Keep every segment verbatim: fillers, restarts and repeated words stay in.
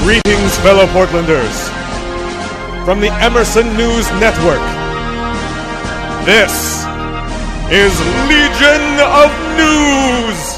Greetings, fellow Portlanders. From the Emerson News Network, this is Legion of News.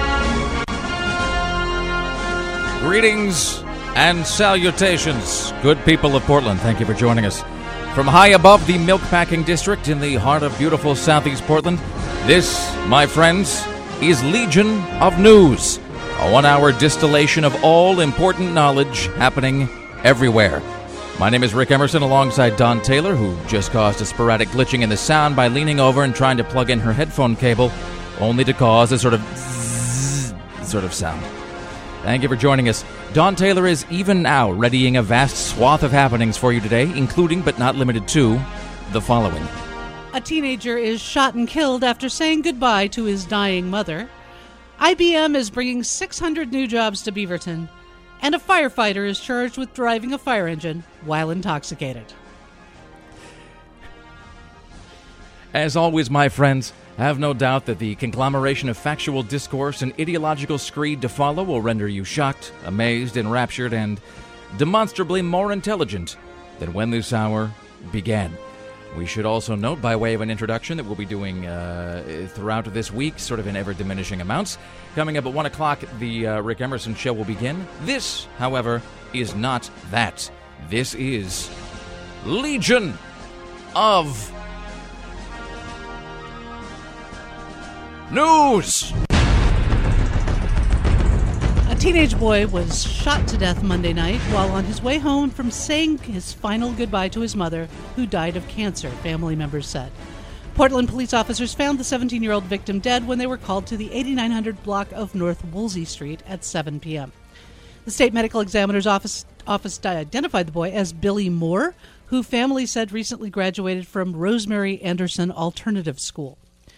Greetings and salutations, good people of Portland. Thank you for joining us. From high above the Milk-Packing District in the heart of beautiful Southeast Portland, this, my friends, is Legion of News, a one-hour distillation of all important knowledge happening everywhere. My name is Rick Emerson, alongside Don Taylor, who just caused a sporadic glitching in the sound by leaning over and trying to plug in her headphone cable, only to cause a sort of zzz sort of sound. Thank you for joining us. Don Taylor is even now readying a vast swath of happenings for you today, including, but not limited to, the following. A teenager is shot and killed after saying goodbye to his dying mother. I B M is bringing six hundred new jobs to Beaverton. And a firefighter is charged with driving a fire engine while intoxicated. As always, my friends, have no doubt that the conglomeration of factual discourse and ideological screed to follow will render you shocked, amazed, enraptured, and demonstrably more intelligent than when this hour began. We should also note, by way of an introduction, that we'll be doing uh, throughout this week, sort of in ever-diminishing amounts. Coming up at one o'clock, the uh, Rick Emerson Show will begin. This, however, is not that. This is Legion of News! A teenage boy was shot to death Monday night while on his way home from saying his final goodbye to his mother, who died of cancer, family members said. Portland police officers found the seventeen-year-old victim dead when they were called to the eighty-nine hundred block of North Woolsey Street at seven p.m. The state medical examiner's office, office identified the boy as Billy Moore, who family said recently graduated from Rosemary Anderson Alternative School.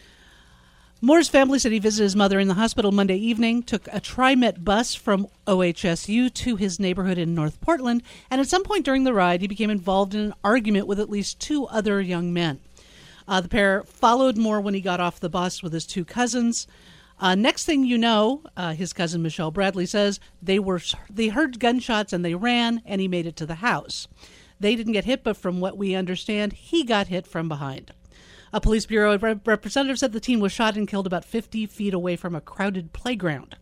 Moore's family said he visited his mother in the hospital Monday evening, took a TriMet bus from O H S U to his neighborhood in North Portland, and at some point during the ride, he became involved in an argument with at least two other young men. Uh, the pair followed Moore when he got off the bus with his two cousins. Uh, next thing you know, uh, his cousin Michelle Bradley says, they were they heard gunshots and they ran, and he made it to the house. They didn't get hit, but from what we understand, he got hit from behind. A police bureau rep- representative said the teen was shot and killed about fifty feet away from a crowded playground.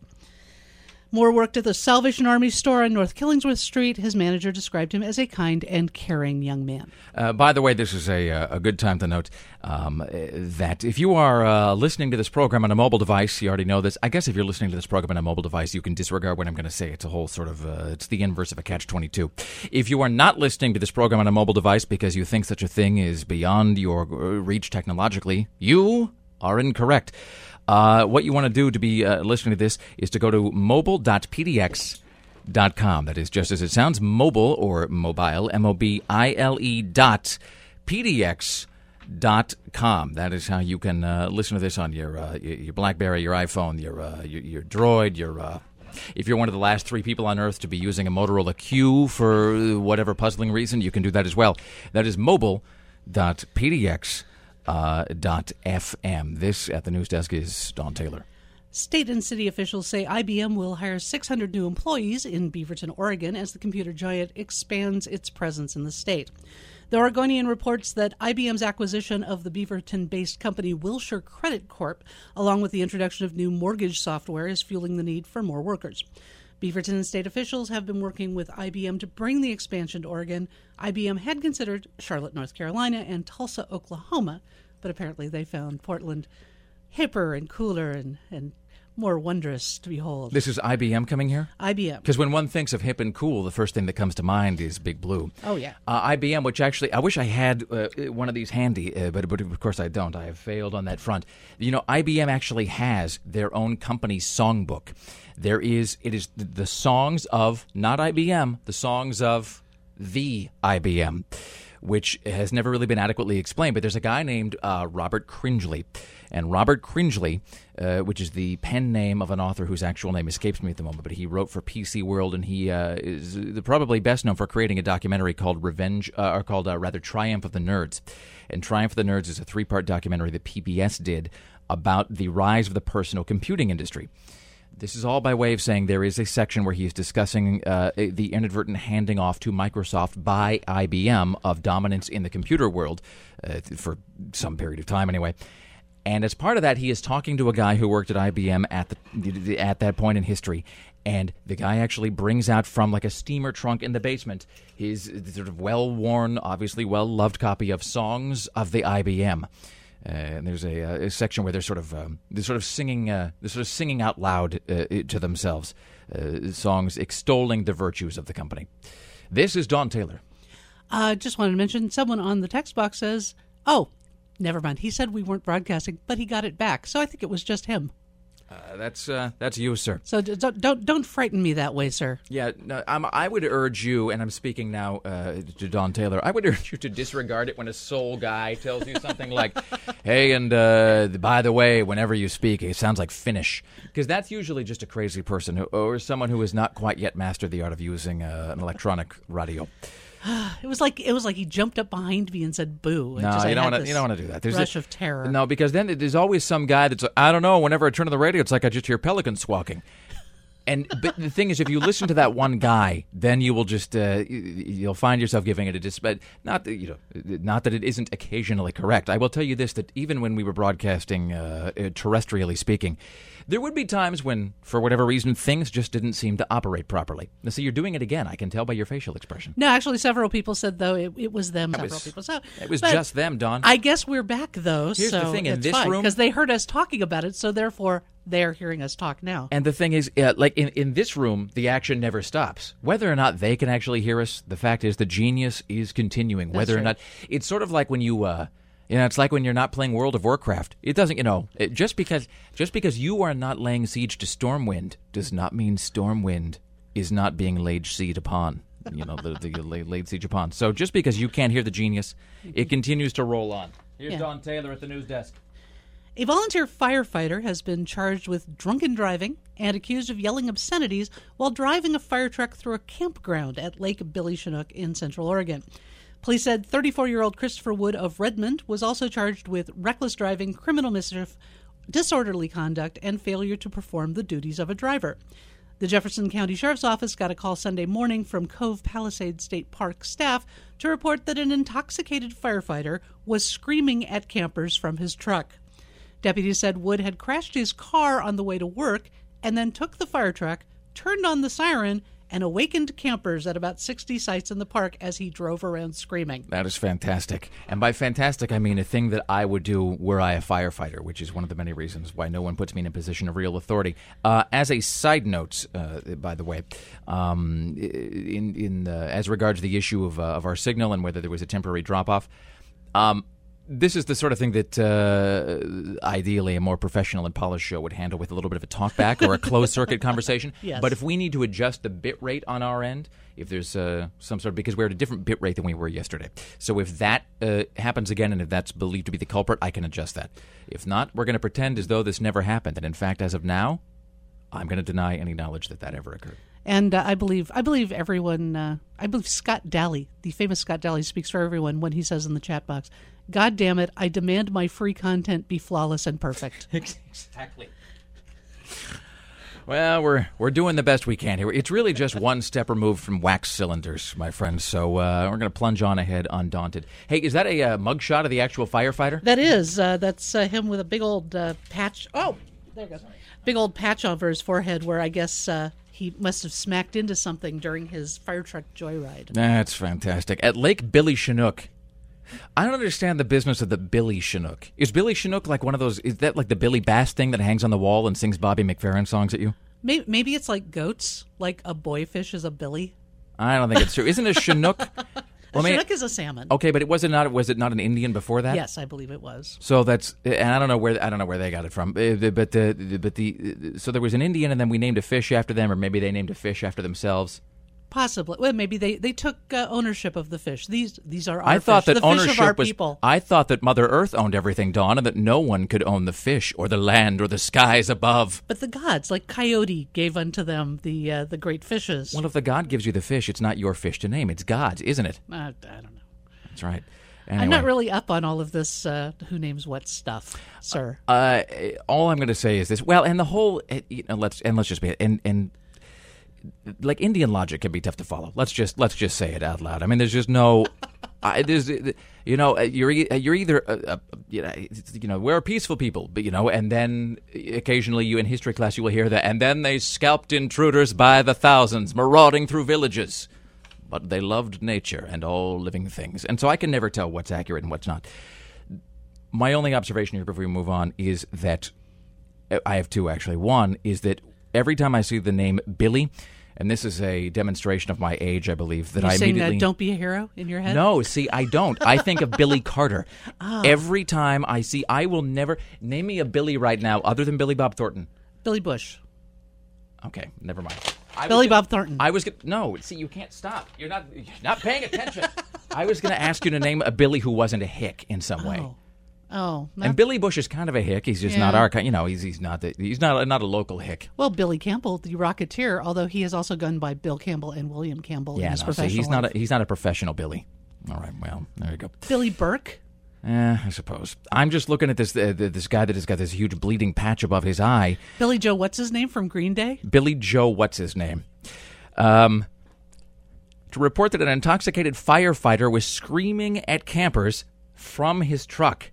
Moore worked at the Salvation Army store on North Killingsworth Street. His manager described him as a kind and caring young man. Uh, by the way, this is a, a good time to note um, that if you are uh, listening to this program on a mobile device, you already know this. I guess if you're listening to this program on a mobile device, you can disregard what I'm going to say. It's a whole sort of, uh, it's the inverse of a catch twenty-two. If you are not listening to this program on a mobile device because you think such a thing is beyond your reach technologically, you are incorrect. Uh, what you want to do to be uh, listening to this is to go to mobile dot p d x dot com. That is just as it sounds, mobile or mobile, M O B I L E dot P D X dot com. That is how you can uh, listen to this on your uh, your BlackBerry, your iPhone, your uh, your, your Droid, your... Uh, if you're one of the last three people on Earth to be using a Motorola Q for whatever puzzling reason, you can do that as well. That is mobile dot p d x Uh, dot F M. This at the news desk is Don Taylor. State and city officials say I B M will hire six hundred new employees in Beaverton, Oregon, as the computer giant expands its presence in the state. The Oregonian reports that I B M's acquisition of the Beaverton-based company Wilshire Credit Corp, along with the introduction of new mortgage software, is fueling the need for more workers. Beaverton and state officials have been working with I B M to bring the expansion to Oregon. I B M had considered Charlotte, North Carolina, and Tulsa, Oklahoma, but apparently they found Portland hipper and cooler and, and more wondrous to behold. This is I B M coming here? I B M. Because when one thinks of hip and cool, the first thing that comes to mind is Big Blue. Oh, yeah. Uh, I B M, which actually, I wish I had uh, one of these handy, uh, but, but of course I don't. I have failed on that front. You know, I B M actually has their own company songbook. There is, it is the songs of, not I B M, the songs of the I B M, which has never really been adequately explained. But there's a guy named uh, Robert Cringely. And Robert Cringely, uh, which is the pen name of an author whose actual name escapes me at the moment, but he wrote for P C World, and he uh, is probably best known for creating a documentary called Revenge, uh, or called uh, rather Triumph of the Nerds. And Triumph of the Nerds is a three-part documentary that P B S did about the rise of the personal computing industry. This is all by way of saying there is a section where he is discussing uh, the inadvertent handing off to Microsoft by I B M of dominance in the computer world uh, for some period of time anyway. And as part of that, he is talking to a guy who worked at I B M at the at that point in history. And the guy actually brings out from like a steamer trunk in the basement his sort of well-worn, obviously well-loved copy of Songs of the I B M. Uh, and there's a, a section where they're sort of um, they're sort of singing uh, they're sort of singing out loud uh, to themselves uh, songs extolling the virtues of the company. This is Don Taylor. I uh, just wanted to mention someone on the text box says, "Oh, never mind. He said we weren't broadcasting, but he got it back. So I think it was just him." Uh, that's uh, that's you, sir. So d- don't don't don't frighten me that way, sir. Yeah, no, I'm, I would urge you, and I'm speaking now uh, to Don Taylor. I would urge you to disregard it when a soul guy tells you something like, "Hey, and uh, by the way, whenever you speak, it sounds like Finnish," because that's usually just a crazy person who, or someone who has not quite yet mastered the art of using uh, an electronic radio. It was like it was like he jumped up behind me and said "boo." No, just, you don't want to. You don't want to do that. There's rush a, of terror. No, because then there's always some guy that's. I don't know. Whenever I turn on the radio, it's like I just hear pelicans squawking. And but the thing is, if you listen to that one guy, then you will just uh, you'll find yourself giving it a dis. But not that you know, not that it isn't occasionally correct. I will tell you this: that even when we were broadcasting, uh, terrestrially speaking, there would be times when, for whatever reason, things just didn't seem to operate properly. Now, see, you're doing it again. I can tell by your facial expression. No, actually, several people said though it, it was them. It several was, people. So it was but just them, Don. I guess we're back though. Here's so the thing: in it's this fine, room, because they heard us talking about it, so therefore they're hearing us talk now. And the thing is, uh, like in, in this room, the action never stops. Whether or not they can actually hear us, the fact is the genius is continuing. That's Whether or right. not it's sort of like when you, uh, you know, it's like when you're not playing World of Warcraft. It doesn't, you know, it, just because just because you are not laying siege to Stormwind does not mean Stormwind is not being laid siege upon. You know, the, the laid siege upon. So just because you can't hear the genius, it continues to roll on. Here's Yeah. Don Taylor at the news desk. A volunteer firefighter has been charged with drunken driving and accused of yelling obscenities while driving a fire truck through a campground at Lake Billy Chinook in Central Oregon. Police said thirty-four-year-old Christopher Wood of Redmond was also charged with reckless driving, criminal mischief, disorderly conduct, and failure to perform the duties of a driver. The Jefferson County Sheriff's Office got a call Sunday morning from Cove Palisades State Park staff to report that an intoxicated firefighter was screaming at campers from his truck. Deputies said Wood had crashed his car on the way to work and then took the fire truck, turned on the siren, and awakened campers at about sixty sites in the park as he drove around screaming. That is fantastic. And by fantastic, I mean a thing that I would do were I a firefighter, which is one of the many reasons why no one puts me in a position of real authority. Uh, as a side note, uh, by the way, um, in in uh, as regards the issue of, uh, of our signal and whether there was a temporary drop-off, um, this is the sort of thing that uh, ideally a more professional and polished show would handle with a little bit of a talkback or a closed-circuit conversation. Yes. But if we need to adjust the bit rate on our end, if there's uh, some sort of, because we're at a different bit rate than we were yesterday. So if that uh, happens again and if that's believed to be the culprit, I can adjust that. If not, we're going to pretend as though this never happened. And in fact, as of now, I'm going to deny any knowledge that that ever occurred. And uh, I believe I believe everyone, uh, I believe Scott Daly, the famous Scott Daly, speaks for everyone when he says in the chat box, "God damn it, I demand my free content be flawless and perfect." Exactly. Well, we're we're doing the best we can here. It's really just one step removed from wax cylinders, my friends. So uh, we're going to plunge on ahead undaunted. Hey, is that a uh, mugshot of the actual firefighter? That is. Uh, that's uh, him with a big old uh, patch. Oh, there it goes. Big old patch over his forehead where I guess uh, he must have smacked into something during his fire truck joyride. That's fantastic. At Lake Billy Chinook. I don't understand the business of the Billy Chinook. Is Billy Chinook like one of those, is that like the Billy Bass thing that hangs on the wall and sings Bobby McFerrin songs at you? Maybe, maybe it's like goats, like a boyfish is a billy. I don't think it's true. Isn't a Chinook? A Well, I mean- Chinook is a salmon. Okay, but it was it not was it not an Indian before that? Yes, I believe it was. So that's, and I don't know where I don't know where they got it from, Uh, but the but the so there was an Indian, and then we named a fish after them, or maybe they named a fish after themselves. Possibly. Well, maybe they, they took uh, ownership of the fish. These these are our I thought fish. that the fish ownership of our was. people. I thought that Mother Earth owned everything, Dawn, and that no one could own the fish or the land or the skies above. But the gods, like Coyote, gave unto them the uh, the great fishes. Well, if the God gives you the fish, it's not your fish to name; it's God's, isn't it? Uh, I don't know. That's right. Anyway. I'm not really up on all of this uh, who names what stuff, sir. Uh, all I'm going to say is this. Well, and the whole, you know, let's and let's just be and and like Indian logic can be tough to follow. Let's just let's just say it out loud. I mean, there's just no, I, there's, you know, you're you're either uh, uh, you know, you know, we're a peaceful people, but you know, and then occasionally you in history class you will hear that, and then they scalped intruders by the thousands, marauding through villages. But they loved nature and all living things. And so I can never tell what's accurate and what's not. My only observation here before we move on is that, I have two actually. One is that every time I see the name Billy, and this is a demonstration of my age, I believe, that You're I saying immediately... that don't be a hero in your head? No, see, I don't. I think of Billy Carter. Oh. Every time I see, I will never... Name me a Billy right now other than Billy Bob Thornton. Billy Bush. Okay, never mind. I Billy gonna, Bob Thornton. I was gonna, no. See, you can't stop. You're not. You're not paying attention. I was going to ask you to name a Billy who wasn't a hick in some way. Oh, oh not, and Billy Bush is kind of a hick. He's just Yeah. not our kind. You know, he's he's not the, he's not not a local hick. well, Billy Campbell, the Rocketeer, although he has also gone by Bill Campbell and William Campbell in Yeah, his no, see, professional he's not life. a, he's not a professional Billy. All right, well, there you go. Billy Burke. Eh, I suppose. I'm just looking at this uh, this guy that has got this huge bleeding patch above his eye. Billy Joe, what's his name from Green Day? Billy Joe, what's his name? Um, to report that an intoxicated firefighter was screaming at campers from his truck.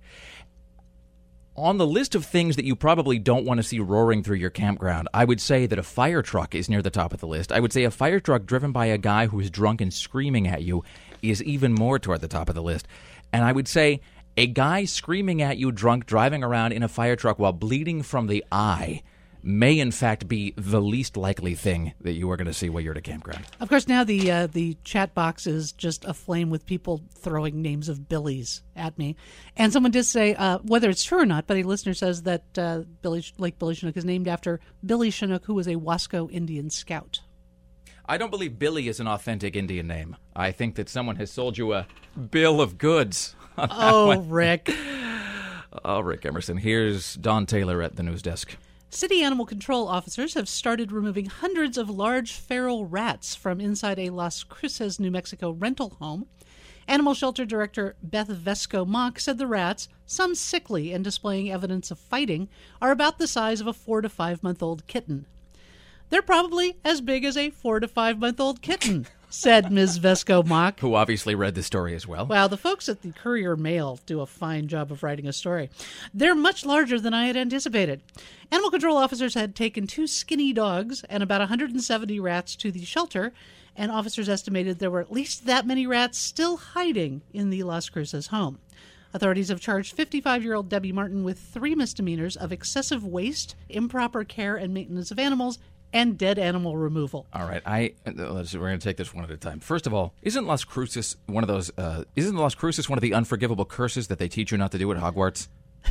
On the list of things that you probably don't want to see roaring through your campground, I would say that a fire truck is near the top of the list. I would say a fire truck driven by a guy who is drunk and screaming at you is even more toward the top of the list. And I would say a guy screaming at you drunk driving around in a fire truck while bleeding from the eye may in fact be the least likely thing that you are going to see while you're at a campground. Of course, now the uh, the chat box is just aflame with people throwing names of Billies at me. And someone did say, uh, whether it's true or not, but a listener says that uh, Billy Lake Billy Chinook is named after Billy Chinook, who was a Wasco Indian scout. I don't believe Billy is an authentic Indian name. I think that someone has sold you a bill of goods. Oh, Rick. Oh, Rick Emerson. Here's Don Taylor at the news desk. City animal control officers have started removing hundreds of large feral rats from inside a Las Cruces, New Mexico rental home. Animal shelter director Beth Vesco Mock said the rats, some sickly and displaying evidence of fighting, are about the size of a four to five month old kitten. They're probably as big as a four to five month old kitten, said Miz Vesco Mock. Who obviously read the story as well. Wow, the folks at the Courier Mail do a fine job of writing a story. They're much larger than I had anticipated. Animal control officers had taken two skinny dogs and about one hundred seventy rats to the shelter, and officers estimated there were at least that many rats still hiding in the Las Cruces home. Authorities have charged fifty-five-year-old Debbie Martin with three misdemeanors of excessive waste, improper care and maintenance of animals, and dead animal removal. All right, I let's, we're going to take this one at a time. First of all, isn't Las Cruces one of those? Uh, isn't Las Cruces one of the unforgivable curses that they teach you not to do at Hogwarts?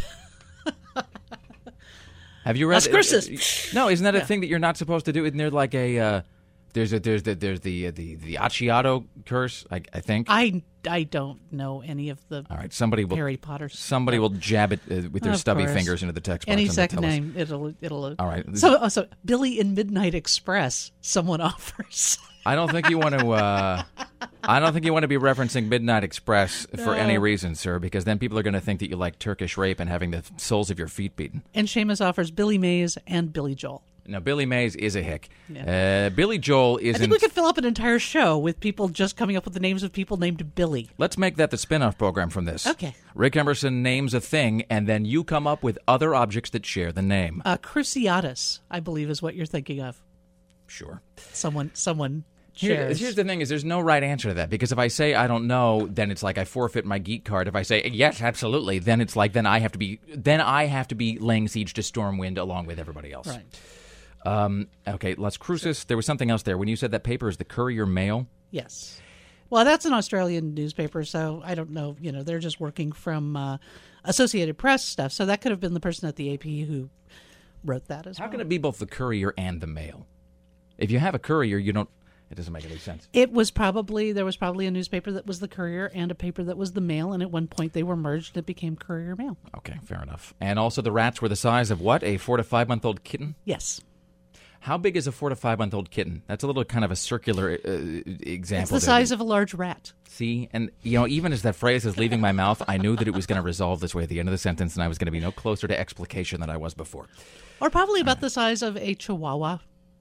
Have you read Las Cruces? No, isn't that Yeah. a thing that you're not supposed to do? Isn't there like a uh, there's a there's the there's the uh, the the Acciato curse? I, I think. I, I don't know any of the All right, somebody will Harry Potter stuff. somebody will jab it uh, with their Of stubby course. fingers into the text box. Any and second tell us. name, it'll it'll. All right. So, uh, so Billy in Midnight Express, someone offers. I don't think you want to. Uh, I don't think you want to be referencing Midnight Express for any reason, sir, because then people are going to think that you like Turkish rape and having the soles of your feet beaten. And Seamus offers Billy Mays and Billy Joel. Now, Billy Mays is a hick. Uh, Billy Joel I isn't. think we could fill up an entire show with people just coming up with the names of people named Billy. Let's make that the spin-off program from this. Okay. Rick Emerson names a thing, and then you come up with other objects that share the name. Uh, Cruciatus, I believe, is what you're thinking of. Sure. Someone, someone Here- shares. here's the thing: is there's no right answer to that, because if I say I don't know, then it's like I forfeit my geek card. If I say yes, absolutely, then it's like then I have to be then I have to be laying siege to Stormwind along with everybody else. Right. Um, okay, Las Cruces. There was something else there when you said that paper is the Courier Mail. Yes. Well, that's an Australian newspaper, so I don't know. You know, they're just working from uh, Associated Press stuff. So that could have been the person at the A P who wrote that as How well. can it be both the Courier and the Mail? If you have a Courier, you don't. It doesn't make any sense. It was probably, there was probably a newspaper that was the Courier and a paper that was the Mail, and at one point they were merged and it became Courier Mail. Okay, fair enough. And also the rats were the size of what? A four to five month old kitten? Yes. How big is a four to five month old kitten? That's a little kind of a circular uh, example. It's the size of a large rat. See, and you know, even as that phrase is leaving my mouth, I knew that it was going to resolve this way at the end of the sentence, and I was going to be no closer to explication than I was before. Or probably about the size of a chihuahua.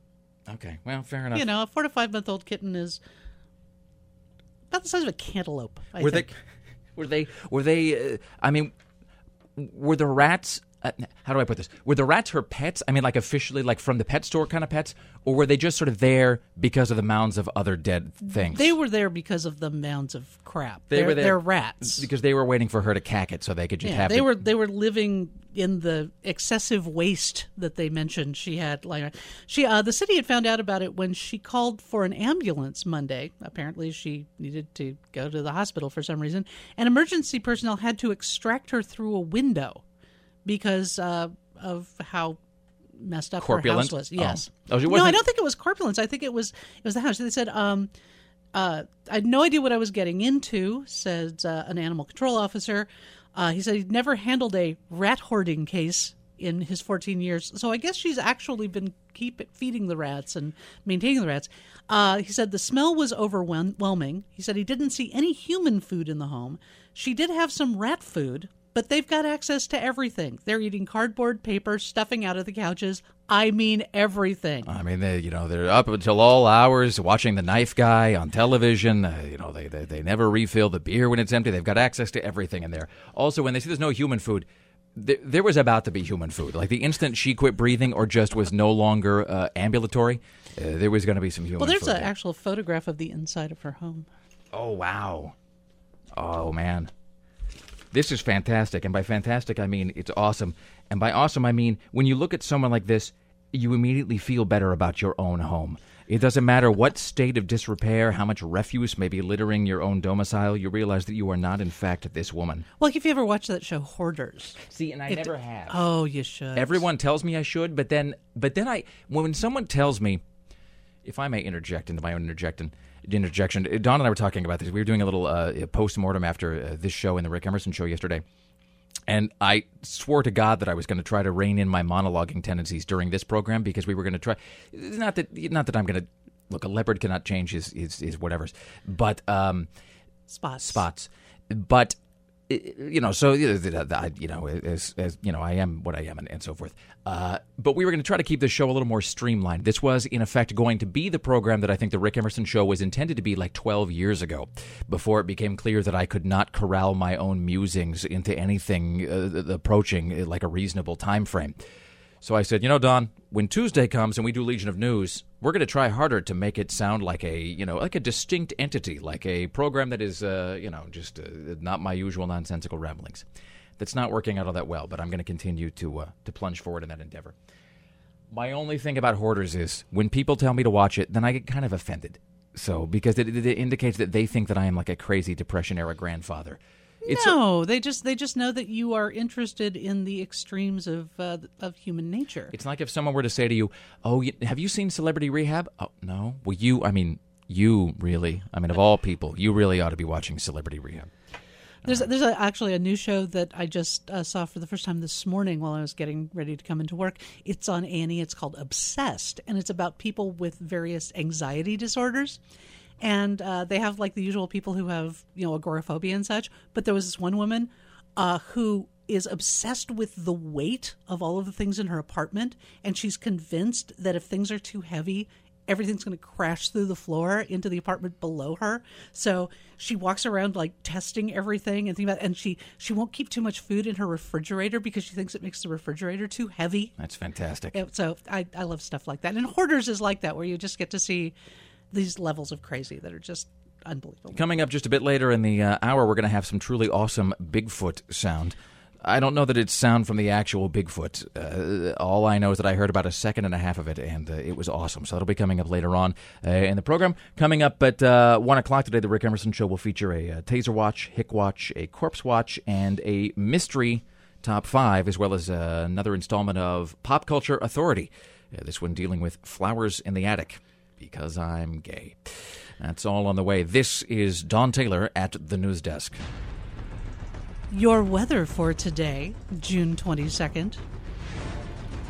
Okay, well, fair enough. You know, a four to five month old kitten is about the size of a cantaloupe. I were think. they? Were they? Were they? Uh, I mean, were the rats? Uh, how do I put this? Were the rats her pets? I mean, like officially, like from the pet store kind of pets, or were they just sort of there because of the mounds of other dead things? They were there because of the mounds of crap. They they're, were there they're rats because they were waiting for her to cack it so they could just yeah, have. They the, were they were living in the excessive waste that they mentioned she had. Like she, uh, the city had found out about it when she called for an ambulance Monday. Apparently, she needed to go to the hospital for some reason, and emergency personnel had to extract her through a window because uh, of how messed up corpulent? her house was. Yes. Oh, oh no, I don't think it was corpulence. I think it was it was the house. They said, um, uh, I had no idea what I was getting into, said uh, an animal control officer. Uh, he said he'd never handled a rat hoarding case in his fourteen years. So I guess she's actually been keep feeding the rats and maintaining the rats. Uh, he said the smell was overwhelming. He said he didn't see any human food in the home. She did have some rat food, but they've got access to everything. They're eating cardboard, paper, stuffing out of the couches. I mean everything. I mean, they, you know, they're up until all hours watching The Knife Guy on television. Uh, you know, they, they they never refill the beer when it's empty. They've got access to everything in there. Also, when they see there's no human food, there, there was about to be human food. Like the instant she quit breathing or just was no longer uh, ambulatory, uh, there was going to be some human food. Well, there's food an there. actual photograph of the inside of her home. Oh, wow. Oh, man. This is fantastic. And by fantastic, I mean it's awesome. And by awesome, I mean when you look at someone like this, you immediately feel better about your own home. It doesn't matter what state of disrepair, how much refuse may be littering your own domicile, you realize that you are not, in fact, this woman. Well, if you ever watched that show, Hoarders. See, and I It- never have. Oh, you should. Everyone tells me I should, but then but then I when someone tells me, if I may interject into my own interjection, interjection, Don and I were talking about this. We were doing a little uh, post-mortem after uh, this show in the Rick Emerson show yesterday. And I swore to God that I was going to try to rein in my monologuing tendencies during this program because we were going to try. Not that, not that I'm going to look. A leopard cannot change his his, his whatever's, but um, Spots. spots. But you know, so you know, as, as you know, I am what I am, and, and so forth. Uh, but we were going to try to keep this show a little more streamlined. This was, in effect, going to be the program that I think the Rick Emerson show was intended to be like twelve years ago, before it became clear that I could not corral my own musings into anything uh, approaching like a reasonable time frame. So I said, you know, Don, when Tuesday comes and we do Legion of News, we're going to try harder to make it sound like a, you know, like a distinct entity, like a program that is, uh, you know, just uh, not my usual nonsensical ramblings. That's not working out all that well, but I'm going to continue to uh, to plunge forward in that endeavor. My only thing about Hoarders is when people tell me to watch it, then I get kind of offended. So because it, it indicates that they think that I am like a crazy Depression-era grandfather. It's no, they just they just know that you are interested in the extremes of uh, of human nature. It's like if someone were to say to you, "Oh, you, have you seen Celebrity Rehab?" Oh, no. Well, you, I mean, you really, I mean, of all people, you really ought to be watching Celebrity Rehab. There's there's a, actually a new show that I just uh, saw for the first time this morning while I was getting ready to come into work. It's on Annie. It's called Obsessed, and it's about people with various anxiety disorders. And uh, they have like the usual people who have, you know, agoraphobia and such. But there was this one woman uh, who is obsessed with the weight of all of the things in her apartment. And she's convinced that if things are too heavy, everything's going to crash through the floor into the apartment below her. So she walks around like testing everything and thinking about, and she, she won't keep too much food in her refrigerator because she thinks it makes the refrigerator too heavy. That's fantastic. And so I, I love stuff like that. And Hoarders is like that, where you just get to see these levels of crazy that are just unbelievable. Coming up just a bit later in the uh, hour, we're going to have some truly awesome Bigfoot sound. I don't know that it's sound from the actual Bigfoot. Uh, all I know is that I heard about a second and a half of it, and uh, it was awesome. So that'll be coming up later on uh, in the program. Coming up at uh, one o'clock today, the Rick Emerson Show will feature a, a Taser Watch, Hick Watch, a Corpse Watch, and a Mystery Top five, as well as uh, another installment of Pop Culture Authority. Uh, this one dealing with Flowers in the Attic. Because I'm gay. That's all on the way. This is Don Taylor at the news desk. Your weather for today, June twenty-second.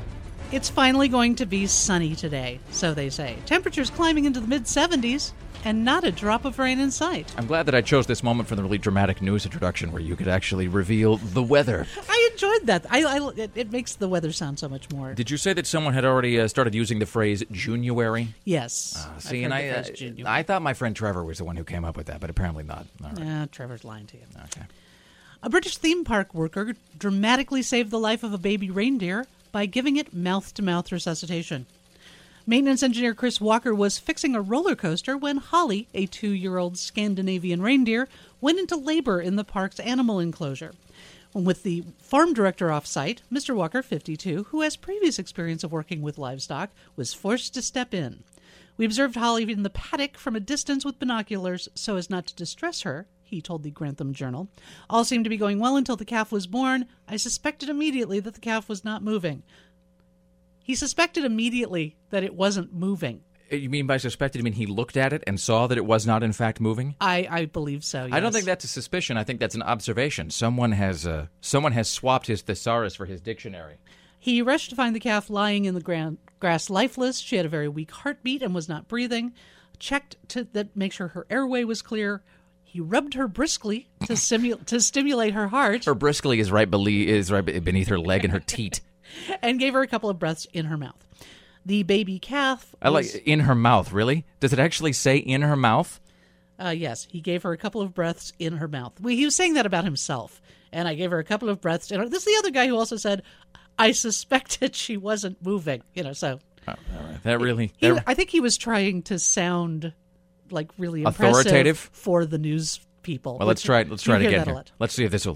It's finally going to be sunny today, so they say. Temperatures climbing into the mid seventies, and not a drop of rain in sight. I'm glad that I chose this moment for the really dramatic news introduction where you could actually reveal the weather. I enjoyed that. I, I it, it makes the weather sound so much more. Did you say that someone had already uh, started using the phrase January? Yes. Uh, see, I've and heard I, the phrase uh, January. I thought my friend Trevor was the one who came up with that, but apparently not. All right. Yeah, Trevor's lying to you. Okay. A British theme park worker dramatically saved the life of a baby reindeer by giving it mouth-to-mouth resuscitation. Maintenance engineer Chris Walker was fixing a roller coaster when Holly, a two-year-old Scandinavian reindeer, went into labor in the park's animal enclosure. With the farm director off-site, Mister Walker, fifty-two, who has previous experience of working with livestock, was forced to step in. We observed Holly in the paddock from a distance with binoculars so as not to distress her, he told the Grantham Journal. All seemed to be going well until the calf was born. I suspected immediately that the calf was not moving. He suspected immediately that it wasn't moving. You mean by suspected, you mean he looked at it and saw that it was not in fact moving? I, I believe so, yes. I don't think that's a suspicion. I think that's an observation. Someone has uh, someone has swapped his thesaurus for his dictionary. He rushed to find the calf lying in the gra- grass lifeless. She had a very weak heartbeat and was not breathing. Checked to that make sure her airway was clear. He rubbed her briskly to, simu- to stimulate her heart. Her briskly is right, belie- is right beneath her leg and her teat. And gave her a couple of breaths in her mouth. The baby calf I was, like in her mouth, really? Does it actually say in her mouth? Uh, yes, he gave her a couple of breaths in her mouth. Well, he was saying that about himself. And I gave her a couple of breaths in her. This is the other guy who also said, I suspected she wasn't moving. You know, so. Oh, all right. That really. He, that... I think he was trying to sound like really impressive authoritative for the news people. Well, let's try it. Let's try it again. Here. Let's see if this will.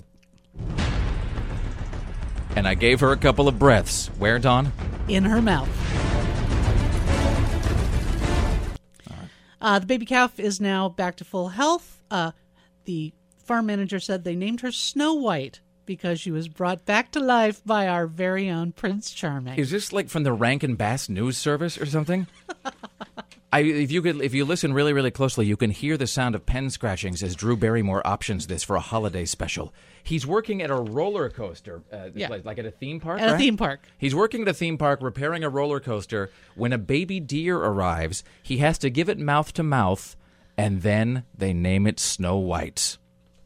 And I gave her a couple of breaths. Where, Dawn? In her mouth. Right. Uh, the baby calf is now back to full health. Uh, the farm manager said they named her Snow White because she was brought back to life by our very own Prince Charming. Is this like from the Rankin Bass News Service or something? I, if you could, if you listen really, really closely, you can hear the sound of pen scratchings as Drew Barrymore options this for a holiday special. He's working at a roller coaster, uh, yeah. like, like at a theme park. At right? a theme park. He's working at a theme park, repairing a roller coaster. When a baby deer arrives, he has to give it mouth to mouth, and then they name it Snow White.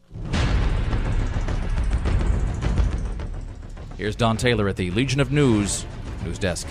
Here's Don Taylor at the Legion of News news desk.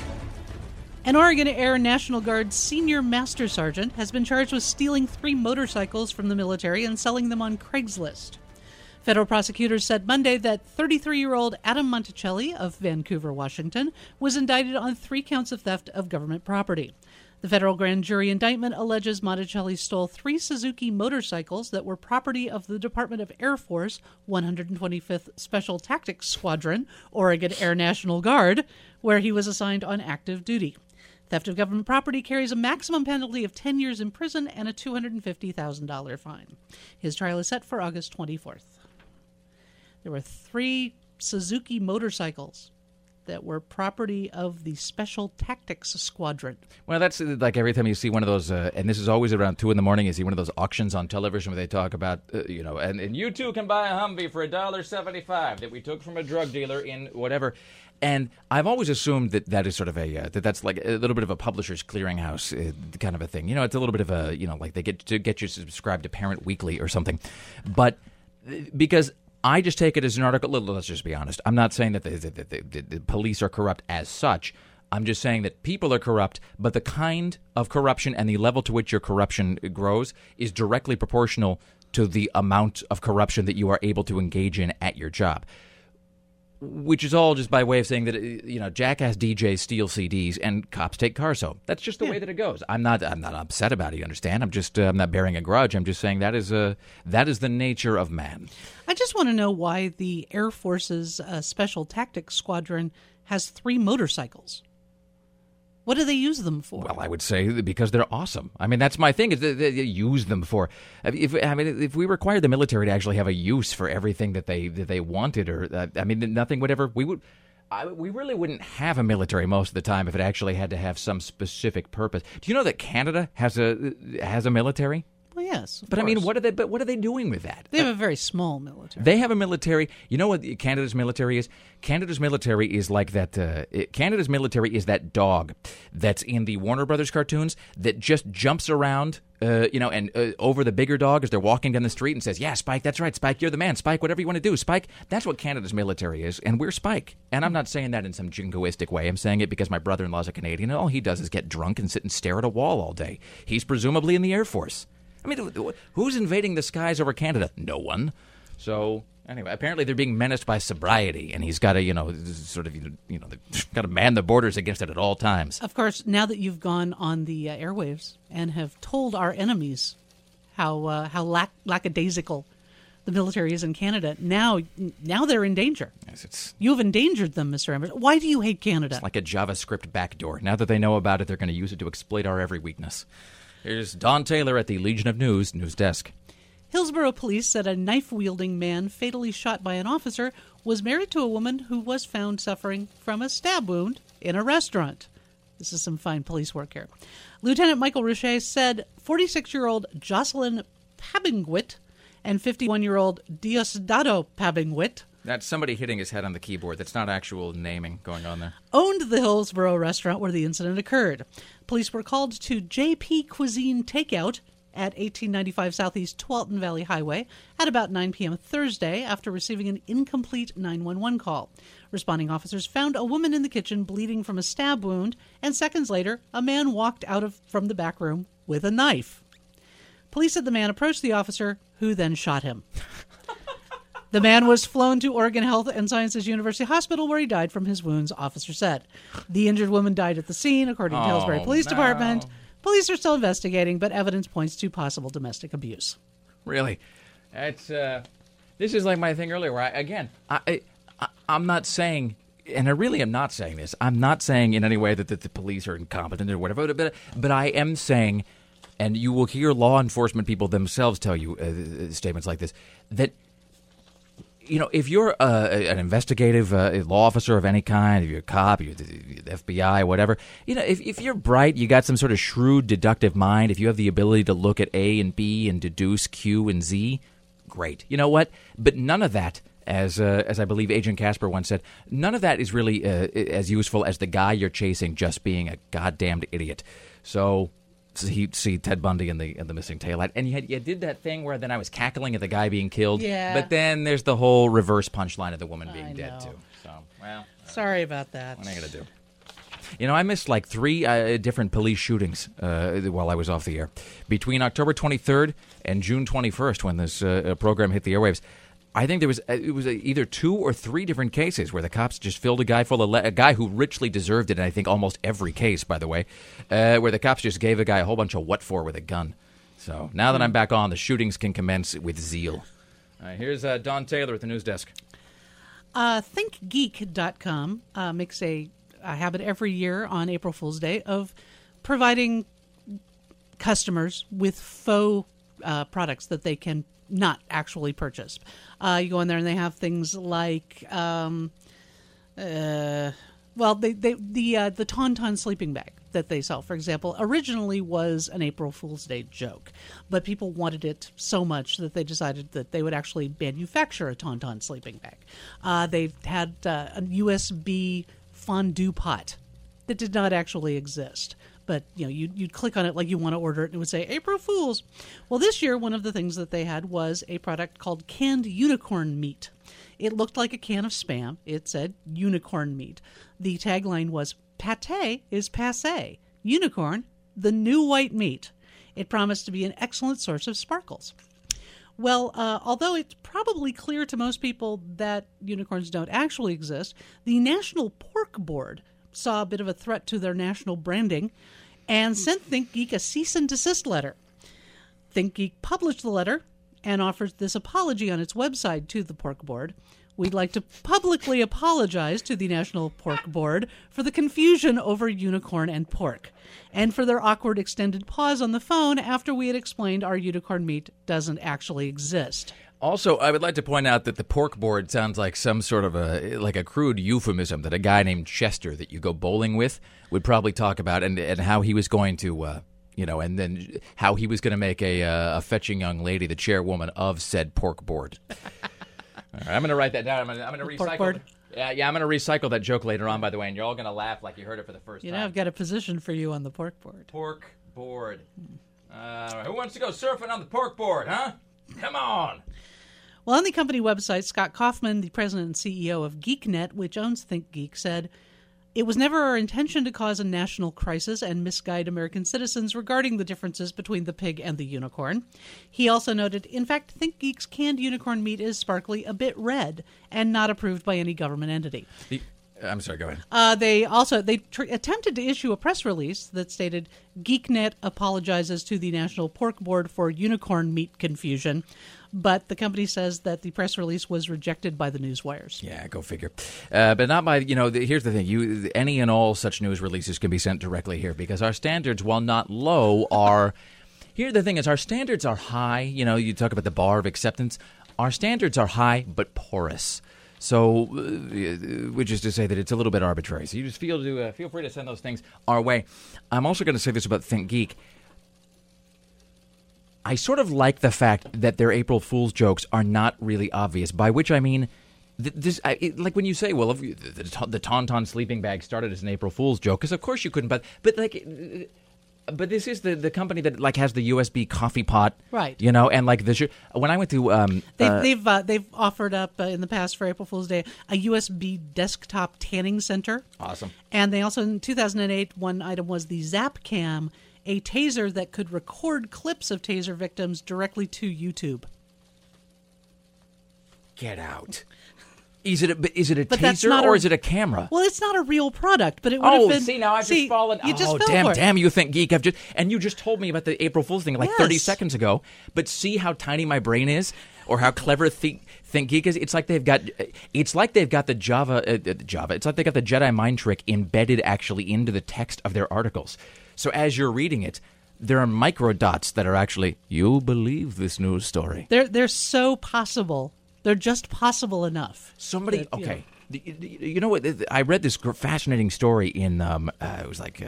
An Oregon Air National Guard senior master sergeant has been charged with stealing three motorcycles from the military and selling them on Craigslist. Federal prosecutors said Monday that thirty-three-year-old Adam Monticelli of Vancouver, Washington, was indicted on three counts of theft of government property. The federal grand jury indictment alleges Monticelli stole three Suzuki motorcycles that were property of the Department of Air Force one hundred twenty-fifth Special Tactics Squadron, Oregon Air National Guard, where he was assigned on active duty. Theft of government property carries a maximum penalty of ten years in prison and a two hundred fifty thousand dollars fine. His trial is set for August twenty-fourth. There were three Suzuki motorcycles that were property of the Special Tactics Squadron. Well, that's like every time you see one of those, uh, and this is always around two in the morning, you see one of those auctions on television where they talk about, uh, you know, and, and you too can buy a Humvee for one dollar seventy-five that we took from a drug dealer in whatever. And I've always assumed that that is sort of a, uh, that that's like a little bit of a publisher's clearinghouse uh, kind of a thing. You know, it's a little bit of a, you know, like they get to get you subscribed to Parent Weekly or something. But because I just take it as an article. Let's just be honest. I'm not saying that the, the, the, the, the police are corrupt as such. I'm just saying that people are corrupt, but the kind of corruption and the level to which your corruption grows is directly proportional to the amount of corruption that you are able to engage in at your job. Which is all just by way of saying that, you know, jackass D Js steal C Ds and cops take cars home. That's just the yeah. way that it goes. I'm not I'm not upset about it, you understand? I'm just uh, I'm not bearing a grudge. I'm just saying that is uh, that is the nature of man. I just want to know why the Air Force's uh, Special Tactics Squadron has three motorcycles. What do they use them for? Well, I would say because they're awesome. I mean, that's my thing. Is that they use them for. If I mean, if we required the military to actually have a use for everything that they that they wanted, or uh, I mean, nothing would ever. We would. I, we really wouldn't have a military most of the time if it actually had to have some specific purpose. Do you know that Canada has a has a military? Well, yes, of But I mean, course. what are they? But what are they doing with that? They have a very small military. They have a military. You know what Canada's military is? Canada's military is like that. Uh, it, Canada's military is that dog that's in the Warner Brothers cartoons that just jumps around, uh, you know, and uh, over the bigger dog as they're walking down the street and says, "Yeah, Spike, that's right, Spike, you're the man. Spike, whatever you want to do, Spike." That's what Canada's military is, and we're Spike. And I'm not saying that in some jingoistic way. I'm saying it because my brother-in-law's a Canadian, and all he does is get drunk and sit and stare at a wall all day. He's presumably in the Air Force. I mean, who's invading the skies over Canada? No one. So, anyway, apparently they're being menaced by sobriety, and he's got to, you know, sort of, you know, got to man the borders against it at all times. Of course, now that you've gone on the uh, airwaves and have told our enemies how uh, how lack- lackadaisical the military is in Canada, now now they're in danger. Yes, it's You have endangered them, Mister Emerson. Why do you hate Canada? like a JavaScript backdoor. Now that they know about it, they're going to use it to exploit our every weakness. Here's Don Taylor at the Legion of News news desk. Hillsborough police said a knife-wielding man fatally shot by an officer was married to a woman who was found suffering from a stab wound in a restaurant. This is some fine police work here. Lieutenant Michael Richer said forty-six-year-old Jocelyn Pabingwit and fifty-one-year-old Diosdado Pabingwit That's somebody hitting his head on the keyboard. That's not actual naming going on there. owned the Hillsborough restaurant where the incident occurred. Police were called to J P Cuisine Takeout at eighteen ninety-five Southeast Tualatin Valley Highway at about nine p.m. Thursday after receiving an incomplete nine one one call. Responding officers found a woman in the kitchen bleeding from a stab wound, and seconds later, a man walked out of from the back room with a knife. Police said the man approached the officer, who then shot him. The man was flown to Oregon Health and Sciences University Hospital, where he died from his wounds, officer said. The injured woman died at the scene, according to Oh, Hillsbury Police no. Department. Police are still investigating, but evidence points to possible domestic abuse. Really, that's uh, this is like my thing earlier. Where I, again, I, I I'm not saying, and I really am not saying this. I'm not saying in any way that, that the police are incompetent or whatever. But but I am saying, and you will hear law enforcement people themselves tell you uh, statements like this, that, you know, if you're uh, an investigative uh, law officer of any kind, if you're a cop, you're the F B I, whatever, you know, if, if you're bright, you got some sort of shrewd, deductive mind, if you have the ability to look at A and B and deduce Q and Z, great. You know what? But none of that, as uh, as I believe Agent Casper once said, none of that is really uh, as useful as the guy you're chasing just being a goddamned idiot. So... He see Ted Bundy and the and the missing taillight, and you had, you did that thing where then I was cackling at the guy being killed. Yeah. But then there's the whole reverse punchline of the woman being I dead know. too. So well, Sorry about that. what am I gonna do? You know, I missed like three uh, different police shootings uh, while I was off the air between October twenty-third and June twenty-first when this uh, program hit the airwaves. I think there was uh, it was uh, either two or three different cases where the cops just filled a guy full of le- a guy who richly deserved it. And I think almost every case, by the way, uh, where the cops just gave a guy a whole bunch of what for with a gun. So now that I'm back on, the shootings can commence with zeal. All right, here's uh, Don Taylor at the news desk. Uh, think geek dot com uh, makes a, a habit every year on April Fool's Day of providing customers with faux uh, products that they can not actually purchase. Uh, you go in there and they have things like, um, uh, well, they, they the uh, the Tauntaun sleeping bag that they sell, for example, originally was an April Fool's Day joke, but people wanted it so much that they decided that they would actually manufacture a Tauntaun sleeping bag. Uh, they've had uh, a U S B fondue pot that did not actually exist. But, you know, you'd, you'd click on it like you want to order it, and it would say, April Fools. Well, this year, one of the things that they had was a product called canned unicorn meat. It looked like a can of Spam. It said unicorn meat. The tagline was, pate is passé. Unicorn, the new white meat. It promised to be an excellent source of sparkles. Well, uh, although it's probably clear to most people that unicorns don't actually exist, the National Pork Board saw a bit of a threat to their national branding and sent ThinkGeek a cease and desist letter. ThinkGeek published the letter and offers this apology on its website to the Pork Board. We'd like to publicly apologize to the National Pork Board for the confusion over unicorn and pork, and for their awkward extended pause on the phone after we had explained our unicorn meat doesn't actually exist. Also, I would like to point out that the pork board sounds like some sort of a like a crude euphemism that a guy named Chester that you go bowling with would probably talk about, and and how he was going to uh, you know, and then how he was going to make a, uh, a fetching young lady the chairwoman of said pork board. All right, I'm going to write that down. I'm going to I'm going to recycle. Board? Yeah, yeah, I'm going to recycle that joke later on, by the way, and you're all going to laugh like you heard it for the first You time. know, I've got a position for you on the pork board. Pork board. Uh, who wants to go surfing on the pork board, huh? Come on. Well, on the company website, Scott Kaufman, the president and C E O of GeekNet, which owns ThinkGeek, said, "It was never our intention to cause a national crisis and misguide American citizens regarding the differences between the pig and the unicorn." He also noted, in fact, ThinkGeek's canned unicorn meat is sparkly a bit red and not approved by any government entity. The, I'm sorry, go ahead. Uh, they also they tr- attempted to issue a press release that stated, "GeekNet apologizes to the National Pork Board for unicorn meat confusion," but the company says that the press release was rejected by the news wires. Yeah, go figure. Uh, but not by, you know, the, here's the thing. You, any and all such news releases can be sent directly here because our standards, while not low, are... Here, the thing is, our standards are high. You know, you talk about the bar of acceptance. Our standards are high but porous. So, uh, which is to say that it's a little bit arbitrary. So you just feel to uh, feel free to send those things our way. I'm also going to say this about ThinkGeek. I sort of like the fact that their April Fool's jokes are not really obvious, by which I mean, th- this I, it, like when you say, well, if you, the, the, the Tauntaun sleeping bag started as an April Fool's joke, because of course you couldn't, but, but like... But this is the, the company that like has the U S B coffee pot, right? You know, and like the when I went to um, they've uh, they've, uh, they've offered up uh, in the past for April Fool's Day a U S B desktop tanning center. Awesome. And they also in two thousand eight one item was the Zap Cam, a taser that could record clips of taser victims directly to YouTube. Get out. Is it a, is it a But that's taser not or a- is it a camera? Well, it's not a real product, but it would Oh, have been. see, now I've see, just fallen. You just oh, fell damn, for it. damn, you think geek. I've just and you just told me about the April Fool's thing like Yes. thirty seconds ago. But see how tiny my brain is, or how clever Think, think Geek is. It's like they've got. It's like they've got the Java. Uh, Java. It's like they got the Jedi mind trick embedded actually into the text of their articles. So as you're reading it, there are micro dots that are actually. You'll believe this news story. They're they're so possible. They're just possible enough. Somebody, that, you okay. The- the- You know what? I read this gr- fascinating story in, um, uh, it was like,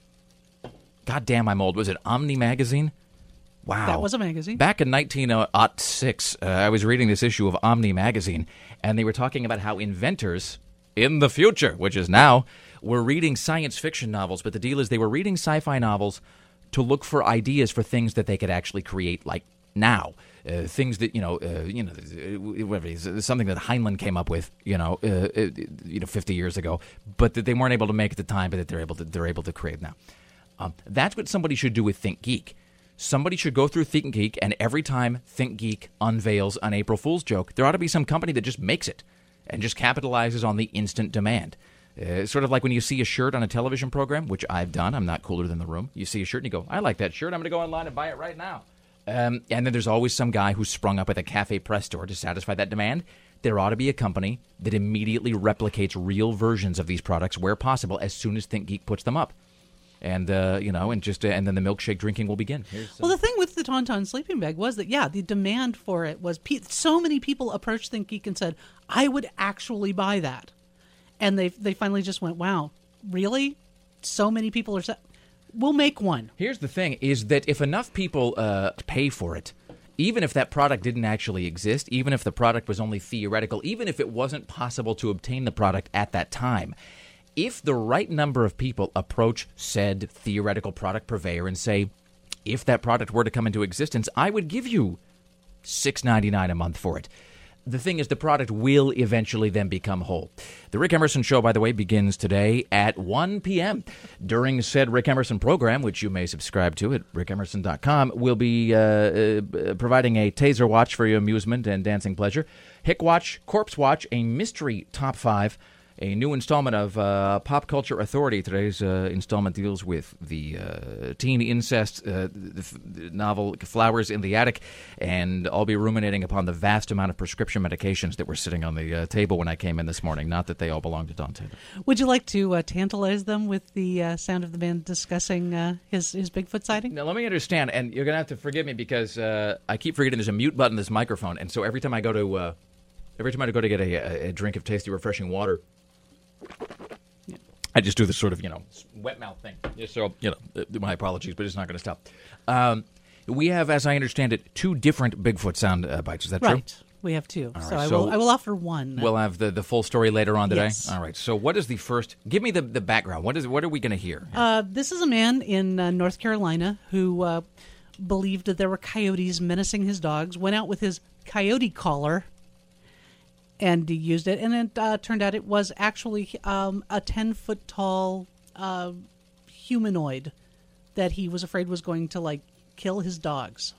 uh, God damn, I'm old. Was it Omni Magazine? Wow. That was a magazine. Back in nineteen oh six, uh, I was reading this issue of Omni Magazine, and they were talking about how inventors in the future, which is now, were reading science fiction novels. But the deal is they were reading sci-fi novels to look for ideas for things that they could actually create, like now. Uh, things that you know, uh, you know, uh, whatever it is, something that Heinlein came up with, you know, uh, uh, you know, fifty years ago, but that they weren't able to make at the time, but that they're able to they're able to create now. Um, that's what somebody should do with ThinkGeek. Somebody should go through ThinkGeek, and every time ThinkGeek unveils an April Fool's joke, there ought to be some company that just makes it and just capitalizes on the instant demand. Uh, sort of like when you see a shirt on a television program, which I've done. I'm not cooler than the room. You see a shirt and you go, I like that shirt. I'm going to go online and buy it right now. Um, and then there's always some guy who's sprung up at a Cafe Press store to satisfy that demand. There ought to be a company that immediately replicates real versions of these products where possible as soon as ThinkGeek puts them up. And, uh, you know, and just uh, and then the milkshake drinking will begin. Here's some- Well, the thing with the Tauntaun sleeping bag was that, yeah, the demand for it was... Pe- so many people approached ThinkGeek and said, I would actually buy that. And they they finally just went, wow, really? So many people are... Sa- we'll make one. Here's the thing, is that if enough people uh, pay for it, even if that product didn't actually exist, even if the product was only theoretical, even if it wasn't possible to obtain the product at that time, if the right number of people approach said theoretical product purveyor and say, if that product were to come into existence, I would give you six dollars and ninety-nine cents a month for it. The thing is, the product will eventually then become whole. The Rick Emerson Show, by the way, begins today at one p.m. During said Rick Emerson program, which you may subscribe to at rick emerson dot com, we'll be uh, uh, providing a taser watch for your amusement and dancing pleasure, Hick Watch, Corpse Watch, a mystery top five, a new installment of uh, Pop Culture Authority. Today's uh, installment deals with the uh, teen incest uh, the f- the novel Flowers in the Attic, and I'll be ruminating upon the vast amount of prescription medications that were sitting on the uh, table when I came in this morning. Not that they all belong to Don Taylor. Would you like to uh, tantalize them with the uh, sound of the man discussing uh, his, his Bigfoot sighting? Now, let me understand, and you're going to have to forgive me because uh, I keep forgetting there's a mute button on this microphone, and so every time I go to uh, every time I go to get a, a drink of tasty, refreshing water, I just do this sort of, you know, wet mouth thing. Just so, you know, uh, my apologies, but it's not going to stop. Um, we have, as I understand it, two different Bigfoot sound uh, bites. Is that true? Right. We have two. All so, right, I, so will, I will offer one. We'll have the, the full story later on today? Yes. All right. So what is the first... Give me the, the background. What is what are we going to hear? Uh, this is a man in uh, North Carolina who uh, believed that there were coyotes menacing his dogs, went out with his coyote collar, and he used it. And it uh, turned out it was actually um, a ten-foot-tall uh, humanoid that he was afraid was going to, like, kill his dogs.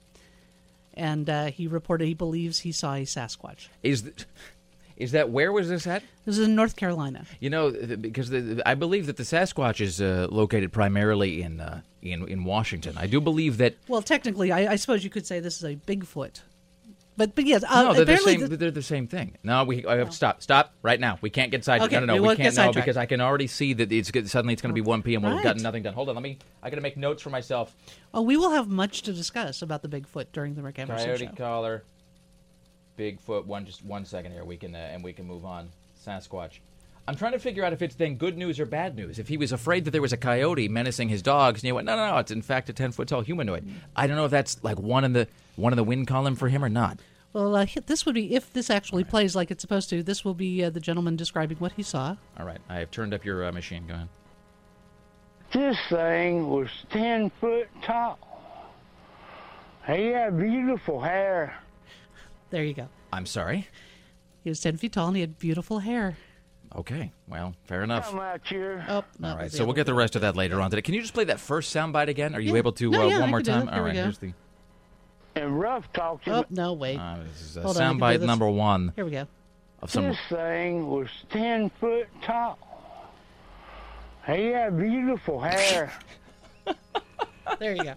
And uh, he reported he believes he saw a Sasquatch. Is th- is that... Where was this at? This is in North Carolina. You know, th- because the, I believe that the Sasquatch is uh, located primarily in, uh, in in Washington. I do believe that... Well, technically, I, I suppose you could say this is a Bigfoot. But but yes, uh, no, they're the apparently same. the- they're the same thing. No, we I have to stop. Stop right now. We can't get sidetracked. Okay, no, no, we no. We won't can't. get No, sidetracked. because I can already see that it's good- suddenly it's going to be one p.m. when we've gotten Right. nothing done. Hold on, let me. I got to make notes for myself. Well, we will have much to discuss about the Bigfoot during the Rick Emerson Coyote show. collar, Bigfoot. One, just one second here. We can uh, and we can move on. Sasquatch. I'm trying to figure out if it's then good news or bad news. If he was afraid that there was a coyote menacing his dogs, and you went, no, no, no, it's in fact a ten foot tall humanoid. I don't know if that's like one in the one in the win column for him or not. Well, uh, this would be, if this actually plays like it's supposed to, this will be uh, the gentleman describing what he saw. All right, I have turned up your uh, machine. Go ahead. This thing was ten foot tall. He had beautiful hair. There you go. I'm sorry. He was ten feet tall and he had beautiful hair. Okay, well, fair enough. Come out here. Oh, no, All right, that's the so we'll other get the one. rest of that later on today. Can you just play that first soundbite again? Are you Yeah. able to No, uh, yeah, one I more can do time? it. Here All we right, go. here's the. And rough talking. Oh, no, wait. Uh, this is uh, Hold on, I can do soundbite this. number one Here we go. of some. This thing was ten foot tall. He had beautiful hair. There you go.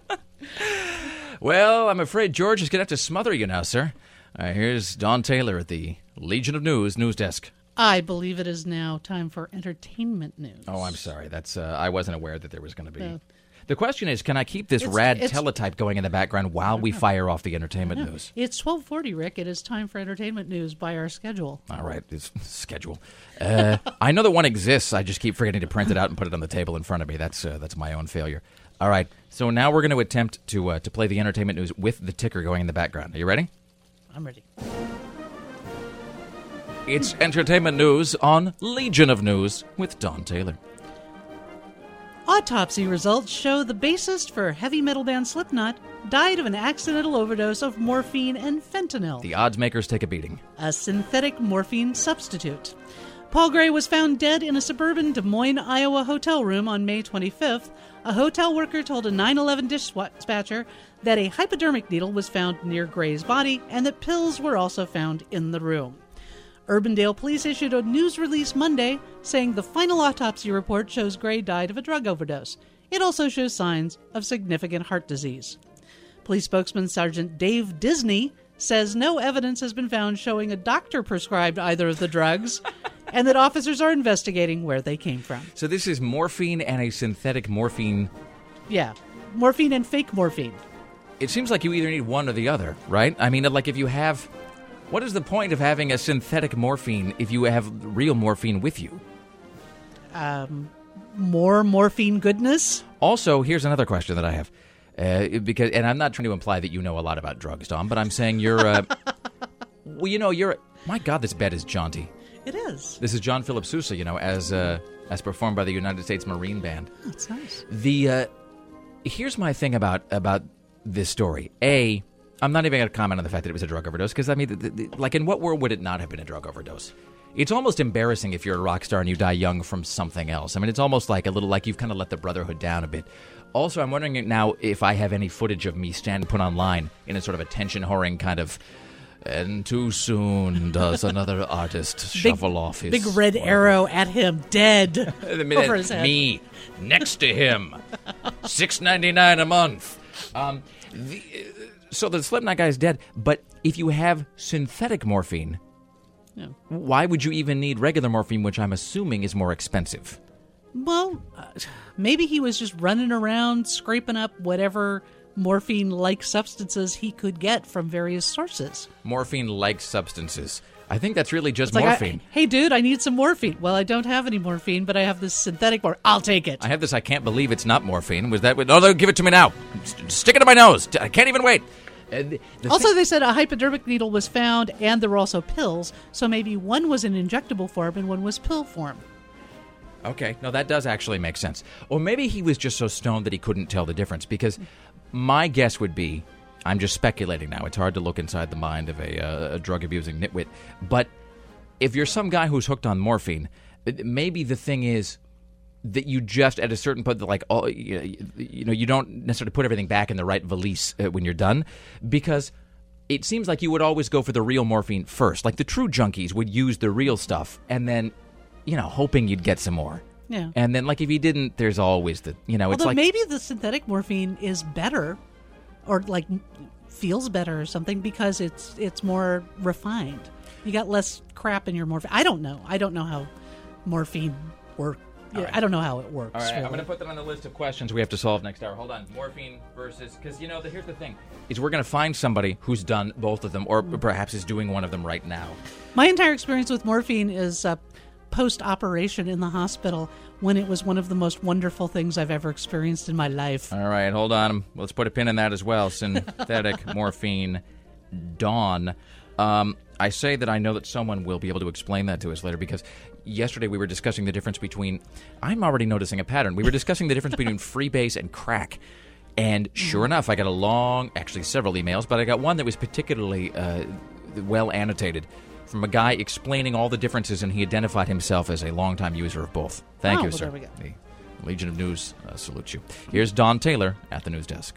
Well, I'm afraid George is going to have to smother you now, sir. All right, here's Don Taylor at the Legion of News news desk. I believe it is now time for entertainment news. Oh, I'm sorry. That's uh, I wasn't aware that there was going to be. No. The question is, can I keep this It's- rad it's- teletype going in the background while we fire off the entertainment news? It's twelve forty, Rick. It is time for entertainment news by our schedule. All right, it's schedule. Uh, I know that one exists. I just keep forgetting to print it out and put it on the table in front of me. That's uh, that's my own failure. All right, so now we're going to attempt to uh, to play the entertainment news with the ticker going in the background. Are you ready? I'm ready. It's entertainment news on Legion of News with Don Taylor. Autopsy results show the bassist for heavy metal band Slipknot died of an accidental overdose of morphine and fentanyl, The odds makers take a beating. a synthetic morphine substitute. Paul Gray was found dead in a suburban Des Moines, Iowa hotel room on May twenty-fifth. A hotel worker told a nine eleven dispatcher that a hypodermic needle was found near Gray's body and that pills were also found in the room. Urbandale police issued a news release Monday saying the final autopsy report shows Gray died of a drug overdose. It also shows signs of significant heart disease. Police spokesman Sergeant Dave Disney says no evidence has been found showing a doctor prescribed either of the drugs and that officers are investigating where they came from. So this is morphine and a synthetic morphine. Yeah, morphine and fake morphine. It seems like you either need one or the other, right? I mean, like if you have... What is the point of having a synthetic morphine if you have real morphine with you? Um, more morphine goodness? Also, here's another question that I have. Uh, because, and I'm not trying to imply that you know a lot about drugs, Dom, but I'm saying you're... Uh, well, you know, you're... My God, this bed is jaunty. It is. This is John Philip Sousa, you know, as uh, as performed by the United States Marine Band. Oh, it's nice. The uh, here's my thing about about this story. A, I'm not even going to comment on the fact that it was a drug overdose because I mean, the, the, the, like, in what world would it not have been a drug overdose? It's almost embarrassing if you're a rock star and you die young from something else. I mean, it's almost like a little like you've kind of let the brotherhood down a bit. Also, I'm wondering now if I have any footage of me standing put online in a sort of attention whoring kind of. And too soon does another artist shuffle big, off his... Big red arrow at him, dead The minute over his head. Me next to him, six ninety-nine a month. Um, the, so the Slipknot guy is dead. But if you have synthetic morphine, Yeah. why would you even need regular morphine, which I'm assuming is more expensive? Well, uh, maybe he was just running around scraping up whatever morphine-like substances he could get from various sources. Morphine-like substances. I think that's really just It's like, morphine. I, hey, dude, I need some morphine. Well, I don't have any morphine, but I have this synthetic morphine. I'll take it. I have this. I can't believe it's not morphine. Was that? No, no, give it to me now. S- Stick it in my nose. I can't even wait. Uh, the, the Also, thing- they said a hypodermic needle was found, and there were also pills. So maybe one was in injectable form and one was pill form. Okay, no, that does actually make sense. Or maybe he was just so stoned that he couldn't tell the difference. Because my guess would be, I'm just speculating now. It's hard to look inside the mind of a, uh, a drug-abusing nitwit. But if you're some guy who's hooked on morphine, maybe the thing is that you just, at a certain point, like, oh, you know, you don't necessarily put everything back in the right valise uh, when you're done. Because it seems like you would always go for the real morphine first. Like the true junkies would use the real stuff and then, you know, hoping you'd get some more. Yeah. And then, like, if you didn't, there's always the, you know, it's Although like... maybe the synthetic morphine is better, or like feels better or something, because it's it's more refined. You got less crap in your morphine. I don't know. I don't know how morphine works. right. I don't know how it works. All right, really. I'm going to put that on the list of questions we have to solve next hour. Hold on. Morphine versus... Because, you know, the, here's the thing. Is we're going to find somebody who's done both of them, or perhaps is doing one of them right now. My entire experience with morphine is uh, post-operation in the hospital, when it was one of the most wonderful things I've ever experienced in my life. All right, hold on. Let's put a pin in that as well. Synthetic morphine dawn. Um, I say that I know that someone will be able to explain that to us later, because yesterday we were discussing the difference between... I'm already noticing a pattern. We were discussing the difference between freebase and crack. And sure enough, I got a long, actually several emails, but I got one that was particularly uh, well annotated from a guy explaining all the differences, and he identified himself as a longtime user of both. Thank Oh, you, well, sir. there we go. The Legion of News uh, salutes you. Here's Don Taylor at the news desk.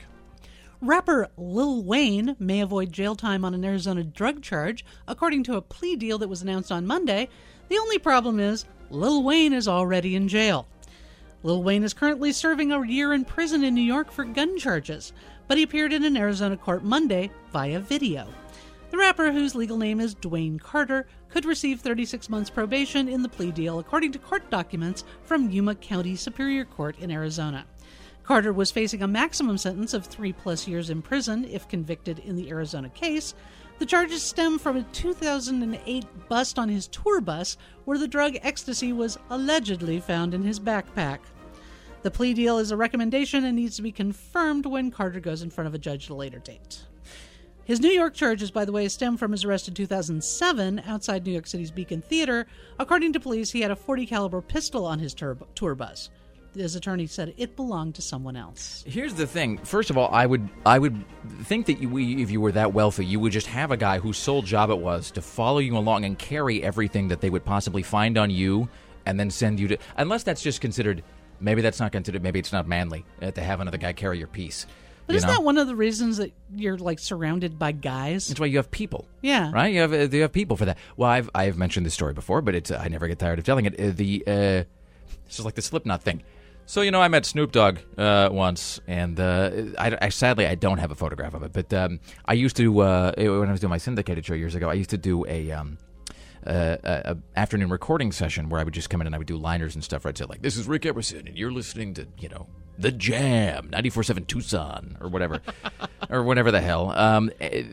Rapper Lil Wayne may avoid jail time on an Arizona drug charge, according to a plea deal that was announced on Monday. The only problem is Lil Wayne is already in jail. Lil Wayne is currently serving a year in prison in New York for gun charges, but he appeared in an Arizona court Monday via video. The rapper, whose legal name is Dwayne Carter, could receive thirty-six months probation in the plea deal, according to court documents from Yuma County Superior Court in Arizona. Carter was facing a maximum sentence of three-plus years in prison if convicted in the Arizona case. The charges stem from a two thousand eight bust on his tour bus, where the drug ecstasy was allegedly found in his backpack. The plea deal is a recommendation and needs to be confirmed when Carter goes in front of a judge at a later date. His New York charges, by the way, stem from his arrest in two thousand seven outside New York City's Beacon Theater. According to police, he had a forty caliber pistol on his tour, tour bus. His attorney said it belonged to someone else. Here's the thing. First of all, I would I would think that you, if you were that wealthy, you would just have a guy whose sole job it was to follow you along and carry everything that they would possibly find on you, and then send you to... Unless that's just considered... Maybe that's not considered... Maybe it's not manly uh, to have another guy carry your piece. But you isn't know? that one of the reasons that you're, like, surrounded by guys? That's why you have people. Yeah. Right? You have uh, you have people for that. Well, I've I've mentioned this story before, but it's uh, I never get tired of telling it. Uh, the uh, This is like the Slipknot thing. So, you know, I met Snoop Dogg uh, once, and uh, I, I sadly I don't have a photograph of it, but um, I used to, uh, when I was doing my syndicated show years ago, I used to do a... Um, Uh, a, a afternoon recording session where I would just come in and I would do liners and stuff. I'd say, like, this is Rick Emerson, and you're listening to, you know, The Jam, ninety-four point seven Tucson, or whatever, or whatever the hell. Um,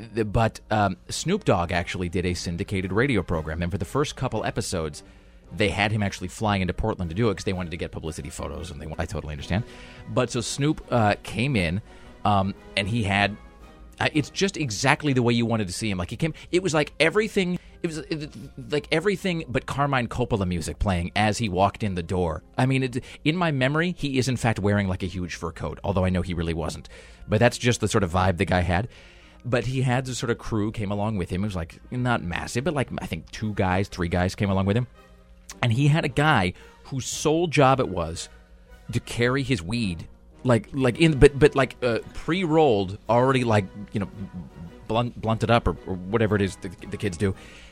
but um, Snoop Dogg actually did a syndicated radio program, and for the first couple episodes, they had him actually flying into Portland to do it because they wanted to get publicity photos, and they. I totally understand. But so Snoop uh, came in, um, and he had. Uh, it's just exactly the way you wanted to see him. Like he came, it was like everything. It was it, like everything but Carmine Coppola music playing as he walked in the door. I mean, it, in my memory, he is in fact wearing like a huge fur coat, although I know he really wasn't. But that's just the sort of vibe the guy had. But he had this sort of crew came along with him. It was like not massive, but like I think two guys, three guys came along with him. And he had a guy whose sole job it was to carry his weed. Like, like in, but but like uh, pre-rolled, already like you know, blunt, blunted up or, or whatever it is the, the kids do,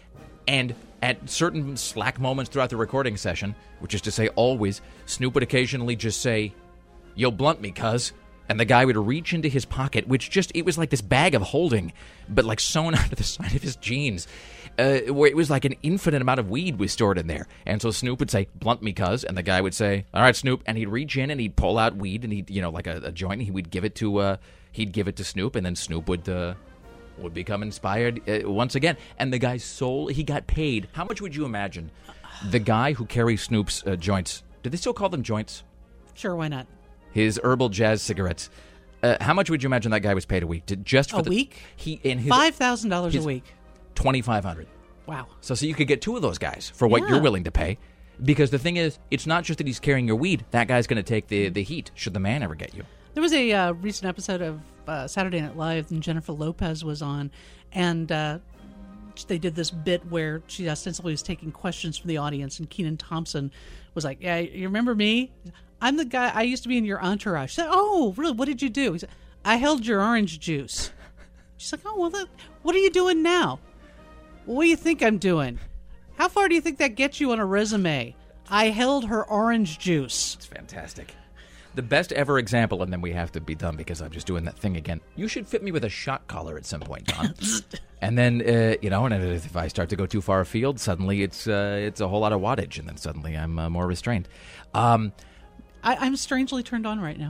and at certain slack moments throughout the recording session, which is to say always, Snoop would occasionally just say, "Yo, blunt me, cuz," and the guy would reach into his pocket, which just it was like this bag of holding, but like sewn out of the side of his jeans. Uh, where it was like an infinite amount of weed was stored in there. And so Snoop would say, "Blunt me, cuz," and the guy would say, "All right, Snoop," and he'd reach in and he'd pull out weed and he'd, you know, like a, a joint, and he would give it to, uh, he'd give it to Snoop, and then Snoop would, uh, would become inspired uh, once again. And the guy's soul, he got paid. How much would you imagine the guy who carries Snoop's uh, joints, do they still call them joints? Sure, why not? His herbal jazz cigarettes. Uh, how much would you imagine that guy was paid a week? To, just for a the, week? He in his five thousand dollars a his week. twenty-five hundred dollars. Wow. So, so you could get two of those guys for what Yeah. you're willing to pay. Because the thing is, it's not just that he's carrying your weed. That guy's going to take the, the heat, should the man ever get you. There was a uh, recent episode of uh, Saturday Night Live, and Jennifer Lopez was on, and uh, they did this bit where she ostensibly was taking questions from the audience, and Kenan Thompson was like, yeah, you remember me? I'm the guy, I used to be in your entourage. She said, oh, really? What did you do? He said, I held your orange juice. She's like, oh, well, that, what are you doing now? What do you think I'm doing? How far do you think that gets you on a resume? I held her orange juice. It's fantastic. The best ever example, and then we have to be done because I'm just doing that thing again. You should fit me with a shot collar at some point, Don. And then, uh, you know, and if I start to go too far afield, suddenly it's uh, it's a whole lot of wattage, and then suddenly I'm uh, more restrained. Um, I, I'm strangely turned on right now.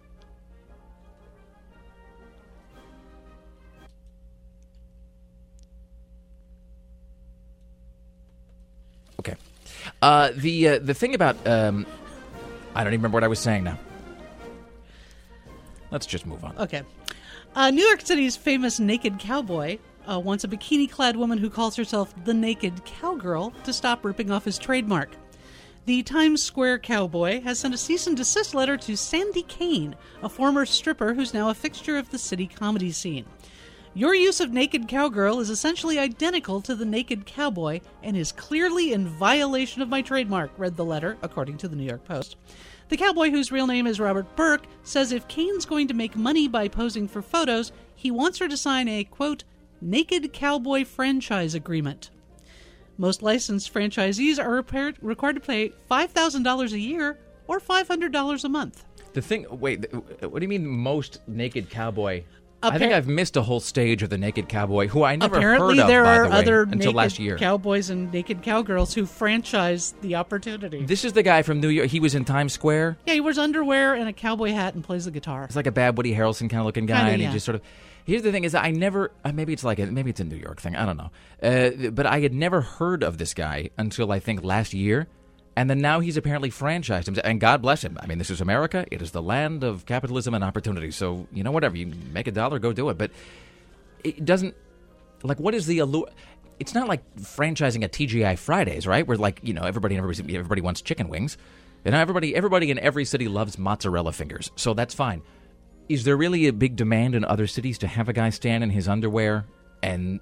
okay. Uh, the uh, the thing about um, I don't even remember what I was saying now. Let's just move on. Okay. Uh, New York City's famous naked cowboy uh, wants a bikini-clad woman who calls herself the Naked Cowgirl to stop ripping off his trademark. The Times Square cowboy has sent a cease and desist letter to Sandy Kane, a former stripper who's now a fixture of the city comedy scene. Your use of Naked Cowgirl is essentially identical to the Naked Cowboy and is clearly in violation of my trademark, read the letter, according to the New York Post. The cowboy, whose real name is Robert Burke, says if Kane's going to make money by posing for photos, he wants her to sign a, quote, Naked Cowboy franchise agreement. Most licensed franchisees are repair- required to pay five thousand dollars a year or five hundred dollars a month. The thing, wait, what do you mean most Naked Cowboy? Appar- I think I've missed a whole stage of the Naked Cowboy, who I never Apparently heard of, there by are the way, other until naked last year. cowboys and naked cowgirls who franchise the opportunity. This is the guy from New York. He was in Times Square. Yeah, he wears underwear and a cowboy hat and plays the guitar. It's like a bad Woody Harrelson kind of looking guy, Kinda, and he yeah. just sort of. Here's the thing: is that I never. Uh, maybe it's like a, maybe it's a New York thing. I don't know. Uh, but I had never heard of this guy until I think last year, and then now he's apparently franchised him. And God bless him. I mean, this is America. It is the land of capitalism and opportunity. So you know, whatever you make a dollar, go do it. But it doesn't. Like, what is the allure? It's not like franchising a T G I Fridays, right? Where like you know everybody and everybody, everybody wants chicken wings. You know, everybody everybody in every city loves mozzarella fingers, so that's fine. Is there really a big demand in other cities to have a guy stand in his underwear and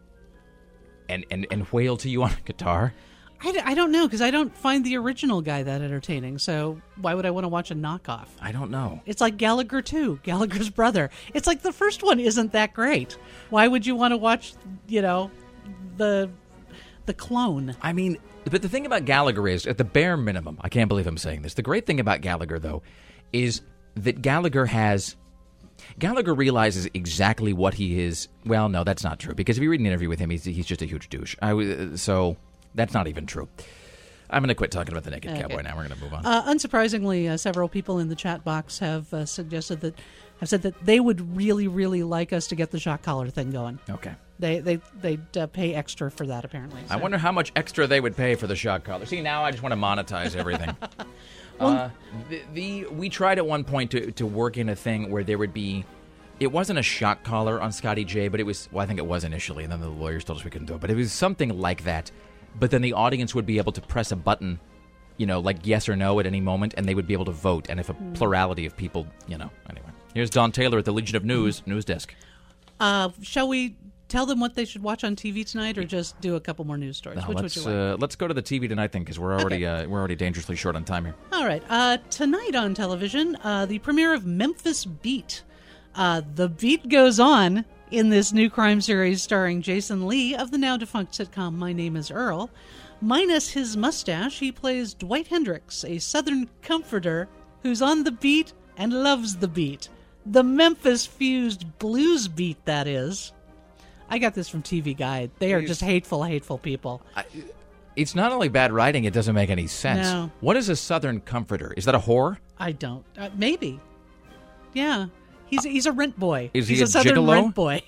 and and, and wail to you on a guitar? I, d- I don't know, because I don't find the original guy that entertaining, so why would I want to watch a knockoff? I don't know. It's like Gallagher two, Gallagher's brother. It's like the first one isn't that great. Why would you want to watch, you know, the the clone? I mean, but the thing about Gallagher is, at the bare minimum, I can't believe I'm saying this, the great thing about Gallagher, though, is that Gallagher has... Gallagher realizes exactly what he is. Well, no, that's not true, because if you read an interview with him, he's, he's just a huge douche. I w- so that's not even true. I'm going to quit talking about the Naked Okay. Cowboy now. We're going to move on. Uh, unsurprisingly, uh, several people in the chat box have uh, suggested that, have said that they would really, really like us to get the shock collar thing going. Okay. They they they'd uh, pay extra for that, apparently. I so. wonder how much extra they would pay for the shock collar. See, now I just want to monetize everything. uh, the, the we tried at one point to to work in a thing where there would be. It wasn't a shock collar on Scotty J, but it was. Well, I think it was initially, and then the lawyers told us we couldn't do it. But it was something like that. But then the audience would be able to press a button, you know, like yes or no at any moment, and they would be able to vote. And if a plurality of people, you know, anyway. Here's Don Taylor at the Legion of News news desk. Uh, shall we tell them what they should watch on T V tonight, or just do a couple more news stories? Now, Which would let's you like? uh, let's go to the T V tonight, then, because we're already uh, we're already dangerously short on time here. All right. Uh, tonight on television, uh, the premiere of Memphis Beat. Uh, the beat goes on in this new crime series starring Jason Lee of the now-defunct sitcom My Name is Earl. Minus his mustache, he plays Dwight Hendricks, a Southern comforter who's on the beat and loves the beat. The Memphis-fused blues beat, that is. I got this from T V Guide. They are just hateful, hateful people. I, it's not only bad writing; it doesn't make any sense. No. What is a Southern comforter? Is that a whore? I don't. Uh, maybe. Yeah. He's he's a rent boy. Is he's he a, a Southern gigolo? rent boy.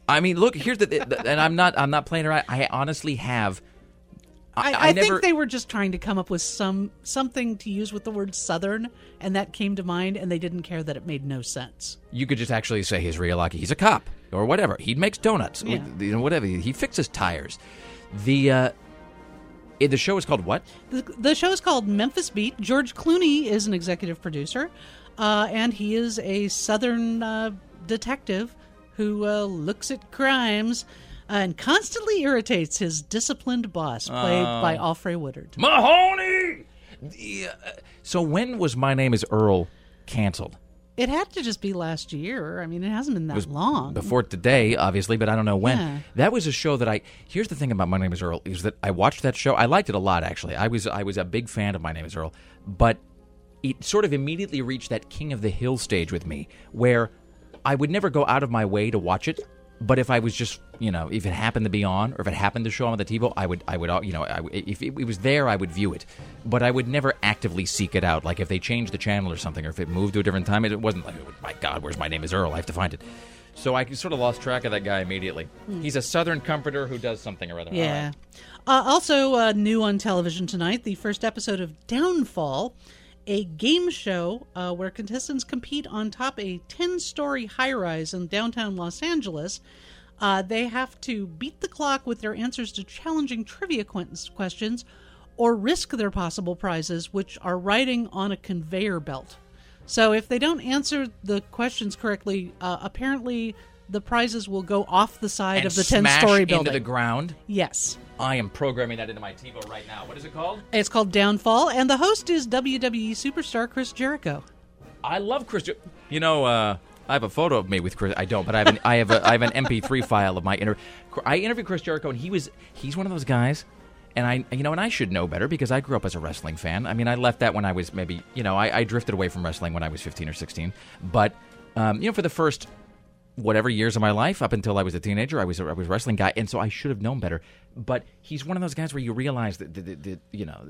I mean, look, here's the, the and I'm not I'm not playing around. I honestly have. I, I, I never, think they were just trying to come up with some something to use with the word Southern, and that came to mind, and they didn't care that it made no sense. You could just actually say he's Riolaki. He's a cop or whatever. He makes donuts. Yeah. You know, whatever. He fixes tires. The uh, the show is called what? The, the show is called Memphis Beat. George Clooney is an executive producer, uh, and he is a Southern uh, detective who uh, looks at crimes and constantly irritates his disciplined boss, played Oh. by Alfre Woodard. Mahoney! The, uh, so when was My Name is Earl canceled? It had to just be last year. I mean, it hasn't been that It was long. Before today, obviously, but I don't know when. Yeah. That was a show that I. Here's the thing about My Name Is Earl is that I watched that show. I liked it a lot, actually. I was I was a big fan of My Name Is Earl, but it sort of immediately reached that King of the Hill stage with me, where I would never go out of my way to watch it. But if I was just, you know, if it happened to be on, or if it happened to show on the T V, I would, I would, you know, I, if it was there, I would view it. But I would never actively seek it out. Like if they changed the channel or something, or if it moved to a different time, it wasn't like, oh, my God, where's My Name Is Earl? I have to find it. So I sort of lost track of that guy immediately. He's a Southern comforter who does something or other. Yeah. Uh, also, uh, new on television tonight, the first episode of Downfall, a game show uh, where contestants compete on top a ten-story high-rise in downtown Los Angeles. Uh, they have to beat the clock with their answers to challenging trivia questions or risk their possible prizes, which are riding on a conveyor belt. So if they don't answer the questions correctly, uh, apparently the prizes will go off the side And of the smash ten-story building. into the ground. Yes. I am programming that into my TiVo right now. What is it called? It's called Downfall, and the host is W W E superstar Chris Jericho. I love Chris. Jer- You know, uh, I have a photo of me with Chris. I don't, but I have an I have a I have an M P three file of my interview. I interviewed Chris Jericho, and he was he's one of those guys. And I, you know, and I should know better because I grew up as a wrestling fan. I mean, I left that when I was maybe, you know, I, I drifted away from wrestling when I was fifteen or sixteen. But, um, you know, for the first whatever years of my life up until I was a teenager, I was a, I was a wrestling guy, and so I should have known better. But he's one of those guys where you realize that, that, that, that you know,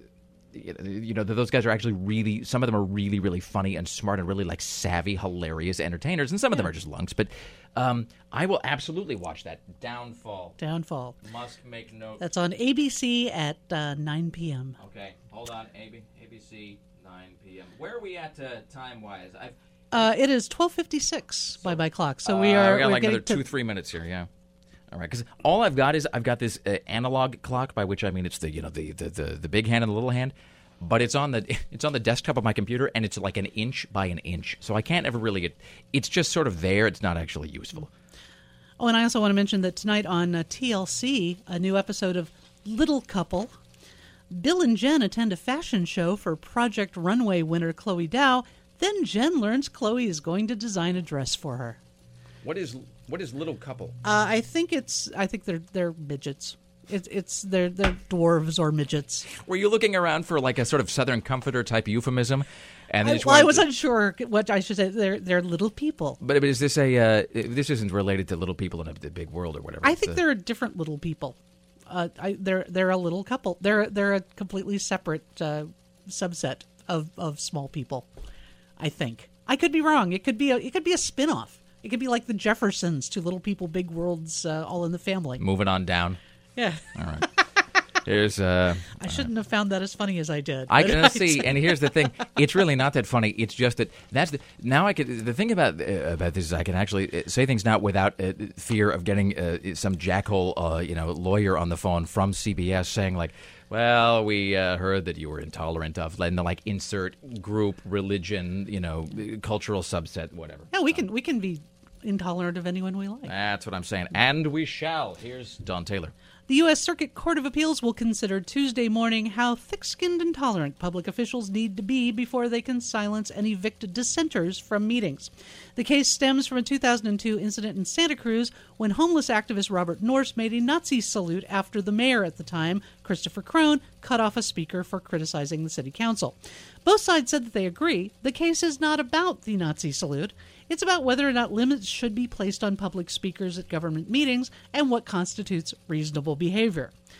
you know, that those guys are actually really, some of them are really, really funny and smart and really like savvy, hilarious entertainers, and some of them are just lunks. But um, I will absolutely watch that. Downfall. Downfall. Must make note. That's on A B C at uh, nine p.m. Okay, hold on. A B C, nine p.m. Where are we at uh, time-wise? I've Uh, it is twelve fifty-six by my clock, so we Uh, are we got we're like getting another to, two, three minutes here. Yeah. All right, because all I've got is I've got this uh, analog clock, by which I mean it's the you know the, the, the, the big hand and the little hand, but it's on the it's on the desktop of my computer, and it's like an inch by an inch, so I can't ever really get. It's just sort of there. It's not actually useful. Oh, and I also want to mention that tonight on uh, T L C, a new episode of Little Couple, Bill and Jen attend a fashion show for Project Runway winner Chloe Dow. Then Jen learns Chloe is going to design a dress for her. What is what is Little Couple? Uh, I think it's. I think they're they're midgets. It's it's they're they're dwarves or midgets. Were you looking around for like a sort of Southern comforter type euphemism? And I, just well, I wanted was to- unsure what I should say. They're they're little people. But, but is this a uh, this isn't related to little people in a, the big world or whatever? I It's think a- they're a different little people. Uh, I, they're they're a little couple. They're they're a completely separate uh, subset of, of small people. I think I could be wrong. It could be a it could be a spin-off. It could be like the Jeffersons, two little people, big worlds, uh, all in the family. moving on down. Yeah, All right. Here's uh. I shouldn't have found that as funny as I did. I but can see, and here's the thing: it's really not that funny. It's just that that's the now I could. The thing about uh, about this is I can actually uh, say things now without uh, fear of getting uh, some jackhole, uh, you know, lawyer on the phone from C B S saying like, "Well, we uh, heard that you were intolerant of," and like insert group, religion, you know, cultural subset, whatever. Yeah, we can we can be intolerant of anyone we like. That's what I'm saying, and we shall. Here's Don Taylor. The U S Circuit Court of Appeals will consider Tuesday morning how thick-skinned and tolerant public officials need to be before they can silence and evict dissenters from meetings. The case stems from a two thousand two incident in Santa Cruz when homeless activist Robert Norse made a Nazi salute after the mayor at the time, Christopher Crone, cut off a speaker for criticizing the city council. Both sides said that they agree. The case is not about the Nazi salute. It's about whether or not limits should be placed on public speakers at government meetings and what constitutes reasonable behavior.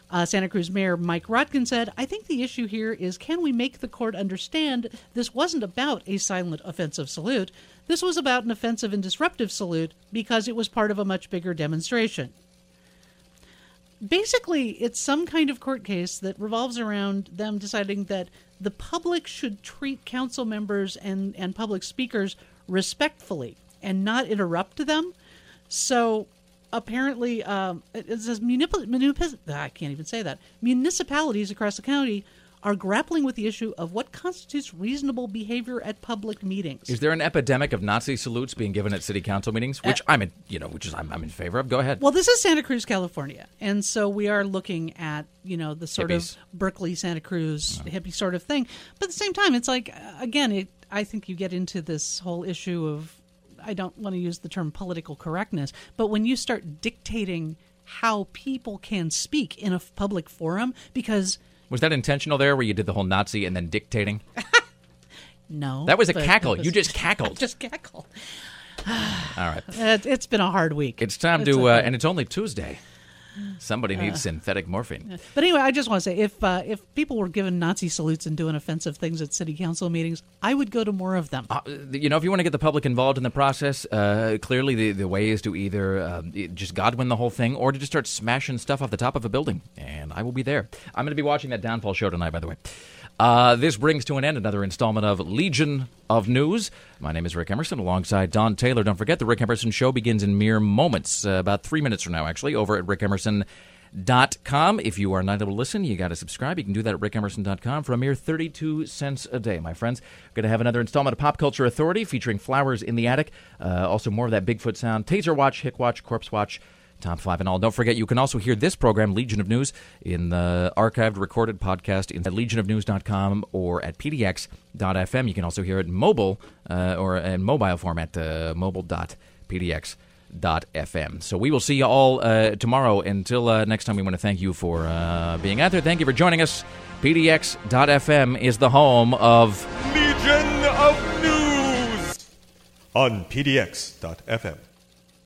Uh, Santa Cruz Mayor Mike Rotkin said, I think the issue here is can we make the court understand this wasn't about a silent offensive salute. This was about an offensive and disruptive salute because it was part of a much bigger demonstration. Basically, it's some kind of court case that revolves around them deciding that the public should treat council members and, and public speakers respectfully and not interrupt them. So apparently, um, it says municipal, municipal, I can't even say that. Municipalities across the county are grappling with the issue of what constitutes reasonable behavior at public meetings. Is there an epidemic of Nazi salutes being given at city council meetings, which uh, I'm in, you know, which is I'm, I'm in favor of? Go ahead. Well, this is Santa Cruz, California, and so we are looking at, you know, the sort Hippies. of Berkeley, Santa Cruz Oh. hippie sort of thing. But at the same time, it's like, again, it, I think you get into this whole issue of, I don't want to use the term political correctness, but when you start dictating how people can speak in a f- public forum, because Was that intentional there, where you did the whole Nazi and then dictating? no, That was a but cackle. it was- You just cackled. just cackle. All right. It, it's been a hard week. It's time It's to, a- uh, and it's only Tuesday. Somebody needs synthetic morphine. But anyway, I just want to say, if uh, if people were giving Nazi salutes and doing offensive things at city council meetings, I would go to more of them. Uh, you know, if you want to get the public involved in the process, uh, clearly the, the way is to either uh, just Godwin the whole thing or to just start smashing stuff off the top of a building. And I will be there. I'm going to be watching that Downfall show tonight, by the way. Uh, this brings to an end another installment of Legion of News. My name is Rick Emerson, alongside Don Taylor. Don't forget, the Rick Emerson Show begins in mere moments, uh, about three minutes from now, actually, over at rick emerson dot com. If you are not able to listen, you got to subscribe. You can do that at rick emerson dot com for a mere thirty-two cents a day, my friends. We're going to have another installment of Pop Culture Authority featuring Flowers in the Attic. Uh, also, more of that Bigfoot sound. Taser Watch, Hick Watch, Corpse Watch. Top five and all. Don't forget, you can also hear this program, Legion of News, in the archived, recorded podcast at legion of news dot com or at p d x dot f m. You can also hear it in mobile uh, or in mobile format, uh, mobile dot p d x dot f m. So we will see you all uh, tomorrow. Until uh, next time, we want to thank you for uh, being out there. Thank you for joining us. p d x dot f m is the home of Legion of News on p d x dot f m.